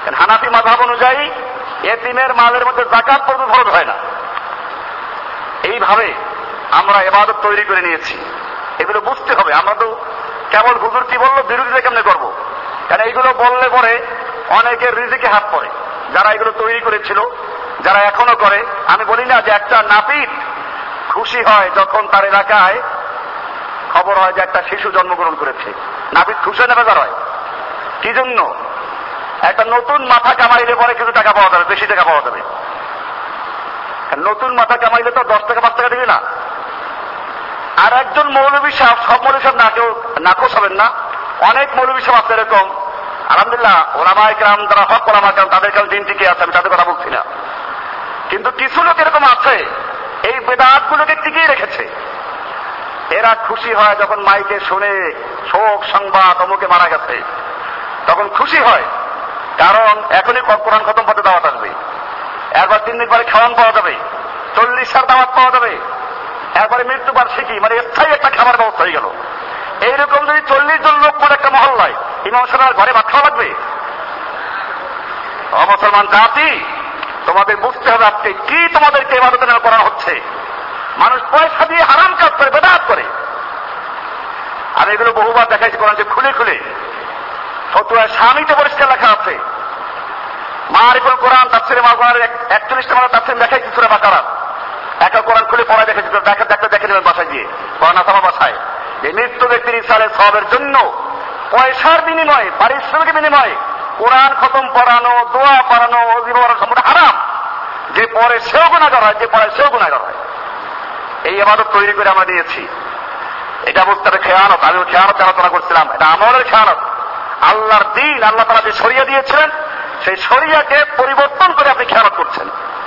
হানাফি মাযহাব অনুযায়ী এতিমের মালের মধ্যে যাকাত পর্যন্ত ফরজ হয় না। এইভাবে আমরা ইবাদত তৈরি করে নিয়েছি। এগুলো বুঝতে হবে। আমরা তো কেবল হুজুর কি বললো বিরোধিতা কেমনে করবো? কারণ এইগুলো বললে পরে অনেকের রিজিকে হাত পড়ে, যারা এগুলো তৈরি করেছিল, যারা এখনো করে। আমি বলি না যে একটা নাপিত খুশি হয় যখন তার এলাকায় খবর হয় যে একটা শিশু জন্মগ্রহণ করেছে, নাপিত খুশি হয় না বেজার হয়? কি জন্য? একটা নতুন মাথা কামাইলে পরে কিছু টাকা পাওয়া যাবে, বেশি টাকা পাওয়া যাবে। নতুন মাথা কামাইলে তো দশ টাকা পাঁচ টাকা দিবে না। আর একজন মৌলবী সাহেব, সব মৌলবী সাহেব না কেউ নাকশ হবেন না, অনেক মৌলবী সাহেব আছে এরকম, আলহামদুলিল্লাহ ওলামায়ে কেরাম যারা হক ওলামা কেরাম তাদের কাছে দিন টিকে আছে, আমি তাদের কথা বলছি না। কিন্তু কিছু লোক এরকম আছে এই বেদাত গুলোকে টিকিয়ে রেখেছে। এরা খুশি হয় যখন মাইকে শুনে শোক সংবাদ অমুকে মারা গেছে, তখন খুশি হয়, কারণ এখনই কোরআন খতম পথে দাওয়াত আসবে, একবার তিন দিন পরে খাওয়ান পাওয়া যাবে, চল্লিশ সার দাওয়াত পাওয়া যাবে, একবারে মৃত্যু বার্ষিকী, মানে স্থায়ী একটা খাবার ব্যবস্থা হয়ে গেল। এইরকম যদি চল্লিশ জন লোক পরে একটা মহল্লায়, ইমাম সাহেবের ঘরে ভাত খাওয়া লাগবে? অমুসলমান জাতি, তোমাদের বুঝতে হবে আজকে কি তোমাদেরকে ইবাদত করানো হচ্ছে। মানুষ পয়সা দিয়ে হারাম কাজ করে, বেদাত করে। আমি এগুলো বহুবার দেখাইছি কোরআন যে খুলে খুলে ফতুয়া স্বামীতে পরিষ্কার লেখা আছে। মারিফুল কোরআন তাফসীরে মাওলানার একচল্লিশটা মালা তাফসীর দেখাইছি সূরা বাকারা, একটা কোরআন খুলে পড়া দেখেছি, দেখা দেখতে দেখে নেবেন বাসায় গিয়ে, কোরআন আসামা বাসায়। এই মৃত ব্যক্তির ইসালে সওয়াবের জন্য পয়সার বিনিময়ে, পারিশ্রমিকের বিনিময়ে কোরআন খতম পড়ানো, দোয়া পড়ানো, ওযিফা পড়ানো সম্পূর্ণ হারাম। যে পরে সেও গুনাহগার হয়, যে পড়ে সেও গুনাহগার হয়। এই ইবাদত তৈরি করে আমরা দিয়েছি। এটা বুঝতে হবে খেয়ানত। আমি খেয়ানত আলোচনা করছিলাম, এটা আমলের খেয়ানত। আল্লাহর দ্বীন, আল্লাহ তাআলা যে শরিয়া দিয়েছিলেন সেই শরিয়াকে পরিবর্তন করে আপনি খেয়ানত করছেন।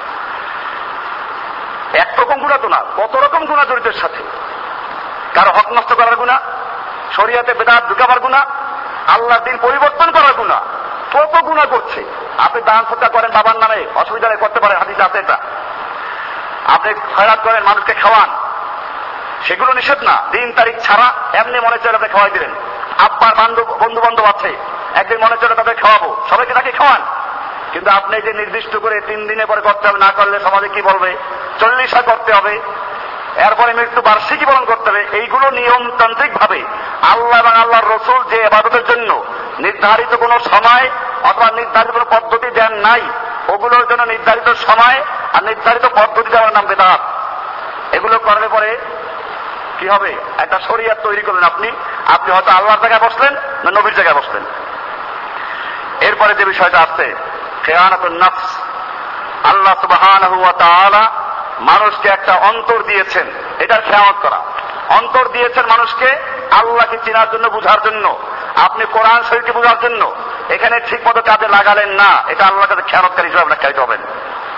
একরকম গুনাহ তো না, কত রকম গুনাহ জড়িতের সাথে। কারো হক নষ্ট করার গুনাহ, শরিয়াতে বেদাত ঢুকাবার গুনাহ, আল্লাহর দ্বীন পরিবর্তন করার গুনাহ, কত গুনাহ করছে। আপনি দান সদকা করেন বাবার নামে, অসুবিধা নেই, করতে পারেন, হাদিসে আছে এটা। আপনি খয়রাত করেন, মানুষকে খাওয়ান, সেগুলো নিষেধ না। দিন তারিখ ছাড়া এমনি মনে চলে আপনি খাওয়াই দিলেন। আব্বার বান্ধব বন্ধু বান্ধব আছে, একদিন মনে চলে তাদের খাওয়াবো, সবাইকে তাকে খাওয়ান। কিন্তু আপনি যে নির্দিষ্ট করে তিন দিনের পরে করতে হবে, না করলে সমাজে কি বলবে, চল্লিশা করতে হবে, এরপরে মৃত্যু বার্ষিকী পালন করতে হবে, এইগুলো নিয়মতান্ত্রিক ভাবে আল্লাহ এবং আল্লাহর রাসূল যে ইবাদতের জন্য নির্ধারিত কোনো সময় অথবা নির্ধারিত কোনো পদ্ধতি দেন নাই, ওগুলোর জন্য নির্ধারিত সময় আর নির্ধারিত পদ্ধতি দেওয়ার নাম বেদাত। এগুলো করলে পরে কি হবে, একটা শরিয়ত তৈরি করলেন আপনি। আপনি হয়তো আল্লাহর জায়গায় বসলেন না নবীর জায়গায় বসলেন। এরপরে যে বিষয়টা আসছে খেয়ানাতুন নফস, আল্লাহ সুবহানাহু ওয়া তাআলা মানুষকে একটা অন্তর দিয়েছেন, এটার খেয়ানত করা। অন্তর দিয়েছেন মানুষকে আল্লাহকে চেনার জন্য, বুঝার জন্য। আপনি কোরআন শরীফকে বুঝার জন্য এখানে ঠিক মতো কাজে লাগালেন না, এটা আল্লাহর কাছে খেয়ানতকারী হিসেবে আপনাকে খাইতে হবেন।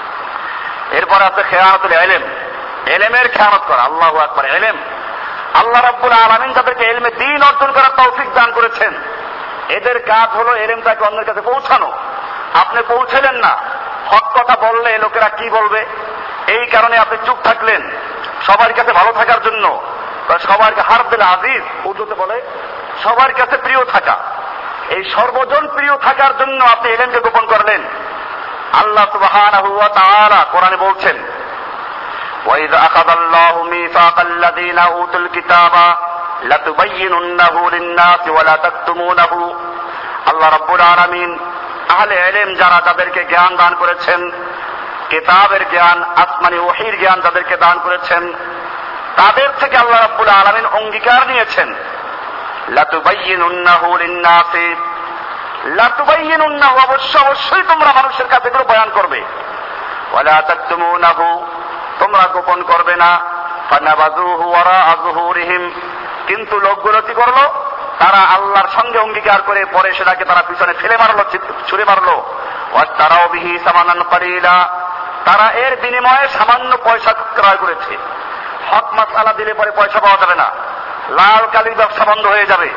এরপরে আছে খেয়ানতুল ইলম, ইলমের খেয়ানত করা। আল্লাহু আকবার। ইলম, আল্লাহ রাব্বুল আলামিন যাদেরকে ইলমে দ্বীন অর্জন করার তৌফিক দান করেছেন, এদের কাজ হলো ইলমটাকে অন্যের কাছে পৌঁছানো। আপনি পৌঁছলেন না, হক কথা বললে লোকেরা কি বলবে, এই কারণে আপনি চুপ থাকলেন সবার কাছে ভালো থাকার জন্য। সবার হারবিল আজিজ উর্দুতে বলে সবার কাছে প্রিয় থাকা। এই সর্বজন প্রিয় থাকার জন্য আপনি ইলমকে গোপন করলেন। আল্লাহ সুবহানাহু ওয়া তাআলা কোরআনে বলছেন, وَإِذْ أَخَذَ اللَّهُ مِيثَاقَ الَّذِينَ أُوتُوا الْكِتَابَ لَتُبَيِّنُنَّهُ لِلنَّاسِ وَلَا تَكْتُمُونَهُ। আল্লাহ রাব্বুল আলামিন আহলে ইলম যারা তাদেরকে জ্ঞান দান করেছেন, কিতাবের জ্ঞান, আসমানি ওহীর জ্ঞান যাদেরকে দান করেছেন, তাদের থেকে আল্লাহ রাব্বুল আলামিন অঙ্গীকার নিয়েছেন, লাতুবাইয়িনুন্নাহু লিন-নাসি, লাতুবাইয়িনুন্নাহু, অবশ্যই অবশ্যই তোমরা মানুষের কাছে এগুলো বয়ান করবে, ওয়ালা তাকতুমুনাহু, তোমরা গোপন করবে না, ফানাবাযুহু ওয়ারাআ যুহুরিহিম, কিন্তু লোকগুলো কি করলো, তারা আল্লাহর সঙ্গে অঙ্গীকার করে পরে সেটাকে তারা পিছনে ফেলে মারলো, ছুঁড়ে মারলো। ওয়াশতারাউ বিহি সামানান কালিলা, তারা এর বিনিময়ে সামান্য পয়সা ক্রয় করেছে। হক মাসআলা দিলে পরে পয়সা পাওয়া যাবে না, লাল কালির ব্যবসা বন্ধ হয়ে যাবে।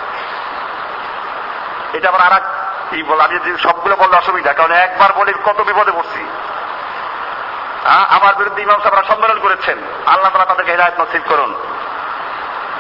এটা আবার আর এক কি বল, আমি সবগুলো বললে অসুবিধা, কারণ একবার বলি কত বিপদে পড়ছি। আমার বিরুদ্ধে ইমাম সাহেবরা সম্মেলন করেছেন, আল্লাহ তাআলা তাদেরকে হিদায়াত নসিব করুন।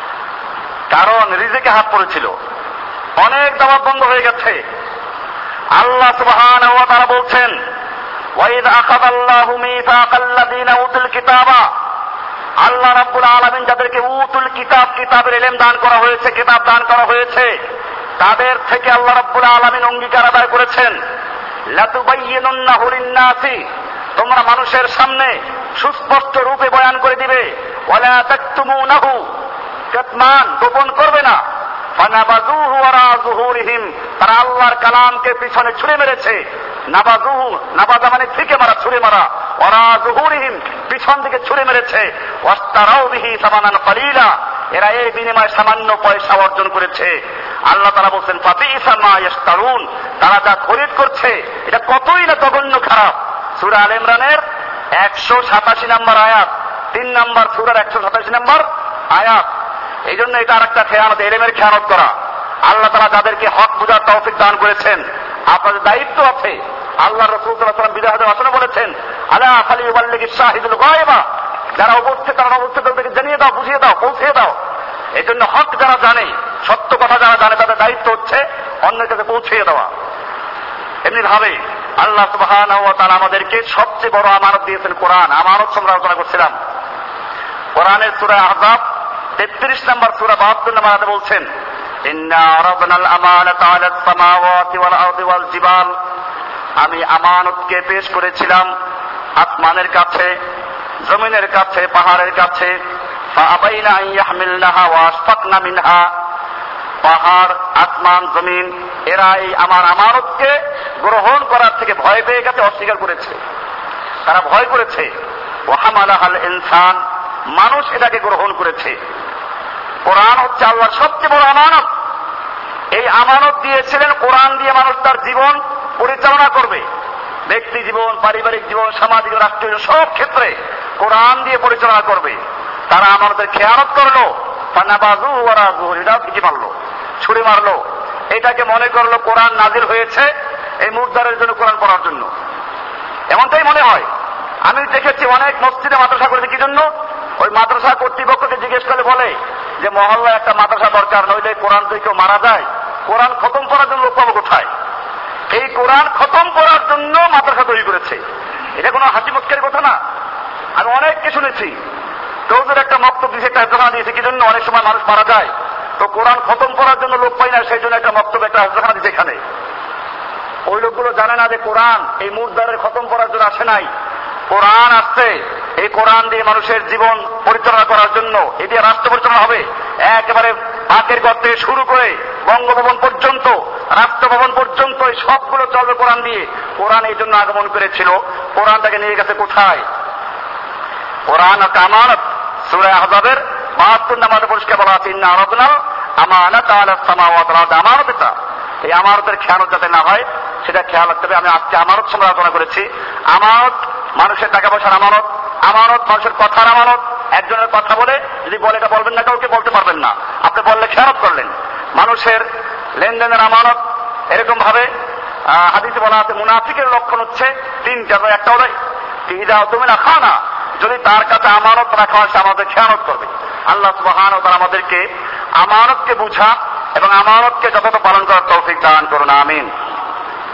কারণ রিজিকে হাত পড়েছিল, অনেক দাওয়াত বন্ধ হয়ে গেছে। আল্লাহ সুবহানাহু ওয়া তাআলা বলছেন, ওয়াইদ আখাযাল্লাহু মিসাকাল্লাযীনা উতুল কিতাবা, আল্লাহ রাব্বুল আলামিন যাদেরকে উতুল কিতাব, কিতাবের ইলম দান করা হয়েছে, কিতাব দান করা হয়েছে, তাদের থেকে আল্লাহ রাব্বুল আলামিন অঙ্গীকার আদায় করেছেন, লাতুবাইয়িনুন্নাহু লিন-নাসি, তোমরা মানুষের সামনে সুস্পষ্ট রূপে বয়ান করে দিবে, ওয়ালা তাকতুমুনাহু, কিতমান গোপন করবে না, ফানাবাযুহু ওয়ারা যুহুরিহিম, তারা আল্লাহর কালামকে পিছনে ছুঁড়ে মেরেছে, নাবাযুহু, নাবাযা মানে থেকে মারা, ছুঁড়ে মারা, ওয়ারা যুহুরিহিম, পিছন দিকে ছুঁড়ে মেরেছে, ওয়াস্তারাউ বিহি সামানান কালিলা, এরা এই বিনিময়ে সামান্য পয়সা অর্জন করেছে। আল্লাহ তাআলা বলেন, ফাবিইসা মা ইয়াশতারুন, তারা যা খরিদ করছে এটা কতই না জঘন্য খারাপ। সূরা আলে ইমরানের একশো সাতাশি নম্বর আয়াত, তিন নম্বর সূরার একশো সাতাশি নম্বর আয়াত। এই জন্য এটা আর একটা খেয়ানত, এলেমের খেয়ানত করা। আল্লাহ তাআলা যাদেরকে হক বুঝার তৌফিক দান করেছেন, আপনাদের দায়িত্ব আছে। আল্লাহ রাসূল সাল্লাল্লাহু আলাইহি ওয়াসাল্লাম বিদায় ভাষণে বলেছেন, আলা ফালিয়ুবাল্লিগিশ শাহিদুল গায়বা, যারা উপস্থিত তারা উপস্থিত তাদেরকে জানিয়ে দাও, বুঝিয়ে দাও, পৌঁছে দাও। এই জন্য হক যারা জানে, সত্য কথা যারা জানে, তাদের দায়িত্ব হচ্ছে অন্যের কাছে পৌঁছে দেওয়া। এমনি ভাবে আল্লাহ সুবহানাহু ওয়া তাআলা আমাদেরকে সবচেয়ে বড় আমানত দিয়েছেন কোরআন। আমানত সম্পর্কে আলোচনা করছিলাম। কোরআনের সূরা আহজাব তেত্রিশ নম্বর সূরা বাহাত্তর নম্বর আয়াতে বলছেন, ইন্না আরাদনাল আমানাতা আলাস সামাওয়াতি ওয়াল আরদি ওয়াল জিবাল, আমি আমানতকে পেশ করেছিলাম আসমানের কাছে, জমিনের কাছে, পাহাড়ের কাছে, ফাআবাইনা আন ইয়াহমিলনাহা ওয়া আশফাকনা মিনহা, পাহাড়, আসমান, জমিন এরা এই আমার আমানতকে গ্রহণ করার থেকে ভয় পেয়ে গেছে, অস্বীকার করেছে, তারা ভয় করেছে। ওয়া হামালাহাল ইনসান, মানুষ এটাকে গ্রহণ করেছে। কোরআন হচ্ছে আল্লাহর সবচেয়ে বড় আমানত। এই আমানত দিয়েছিলেন, কোরআন দিয়ে মানুষ তার জীবন পরিচালনা করবে, ব্যক্তি জীবন, পারিবারিক জীবন, সামাজিক, রাষ্ট্রীয় সব ক্ষেত্রে কোরআন দিয়ে পরিচালনা করবে। তারা আমাদের খেয়ানত করলো, ফানাবাযুহু ওয়ারা যুহুরিহিম, এটাও কি মারলো, ছুরি মারলো। এটাকে মনে করলো কোরআন নাজিল হয়েছে এই মুর্দারের জন্য, কোরআন পড়ার জন্য, এমনটাই মনে হয়। আমি দেখেছি অনেক মসজিদে মাদ্রাসা করেছে কি জন্য, ওই মাদ্রাসা কর্তৃপক্ষকে জিজ্ঞেস করলে বলে যে মহল্লায় একটা মাদ্রাসা দরকার, নইলে কোরআন থেকে কেউ মারা যায়, কোরআন খতম করার জন্য লোক পাবো কোথায়? এই কোরআন খতম করার জন্য মাদ্রাসা তৈরি করেছে। এটা কোনো হাসি মস্কারির কথা না। আমি অনেককে শুনেছি, তোদের একটা মক্তব্য দিয়েছে, একটা হাজখানা দিয়েছে, কি জন্য অনেক সময় মানুষ মারা যায়, তো কোরআন খতম করার জন্য লোক পাই না, সেই জন্য একটা মক্তব্য, একটা হাজখানা দিয়েছে। এখানে ওই লোকগুলো জানে না যে কোরআন এই মুর্দারের খতম করার জন্য আসে নাই। কোরআন আসছে এই কোরআন দিয়ে মানুষের জীবন পরিচালনা করার জন্য, এ দিয়ে রাষ্ট্র পরিচালনা হবে। একেবারে পাকের ঘর থেকে শুরু করে বঙ্গভবন পর্যন্ত, রাষ্ট্রভবন পর্যন্ত এই সবগুলো চলবে কোরআন দিয়ে। কোরআন এই জন্য আগমন করেছিল। কোরআনটাকে নিয়ে গেছে কোথায়? কোরআন একটা আমানত। সূরা আহজাবের বাহাত্তর নম্বরে পরিষ্কার বলা আছে, ইন্না আরাদনাল আমানাতা আলাস সামাওয়াতি ওয়াল আরদি, আমানত এটা। এই আমানতের খেয়ানত যাতে না হয় সেটা খেয়াল রাখতে হবে। আমি আজকে আমানত সম্পর্কে আলোচনা করেছি। আমানত মানুষের টাকা পয়সার আমানত, আমানত মানুষের কথার আমানত। একজনের কথা বলে যদি বলে এটা বলবেন না, কাউকে বলতে পারবেন না, আপনি বললে খেয়ানত করলেন। মানুষের লেনদেনের আমানত। এরকম ভাবে হাদিসে বলা আছে মুনাফিকের লক্ষণ হচ্ছে তিনটা। একটা হলো ইদা তুমিনা খানা, যদি তার কাছে আমানত রাখা হয় সে আমাদের খেয়ানত করবে। আল্লাহ সুবহানাহু ওয়া তাআলা আমাদেরকে আমানতকে বুঝা এবং আমানতকে যথাযথ পালন করার তৌফিক দান করুন, আমিন।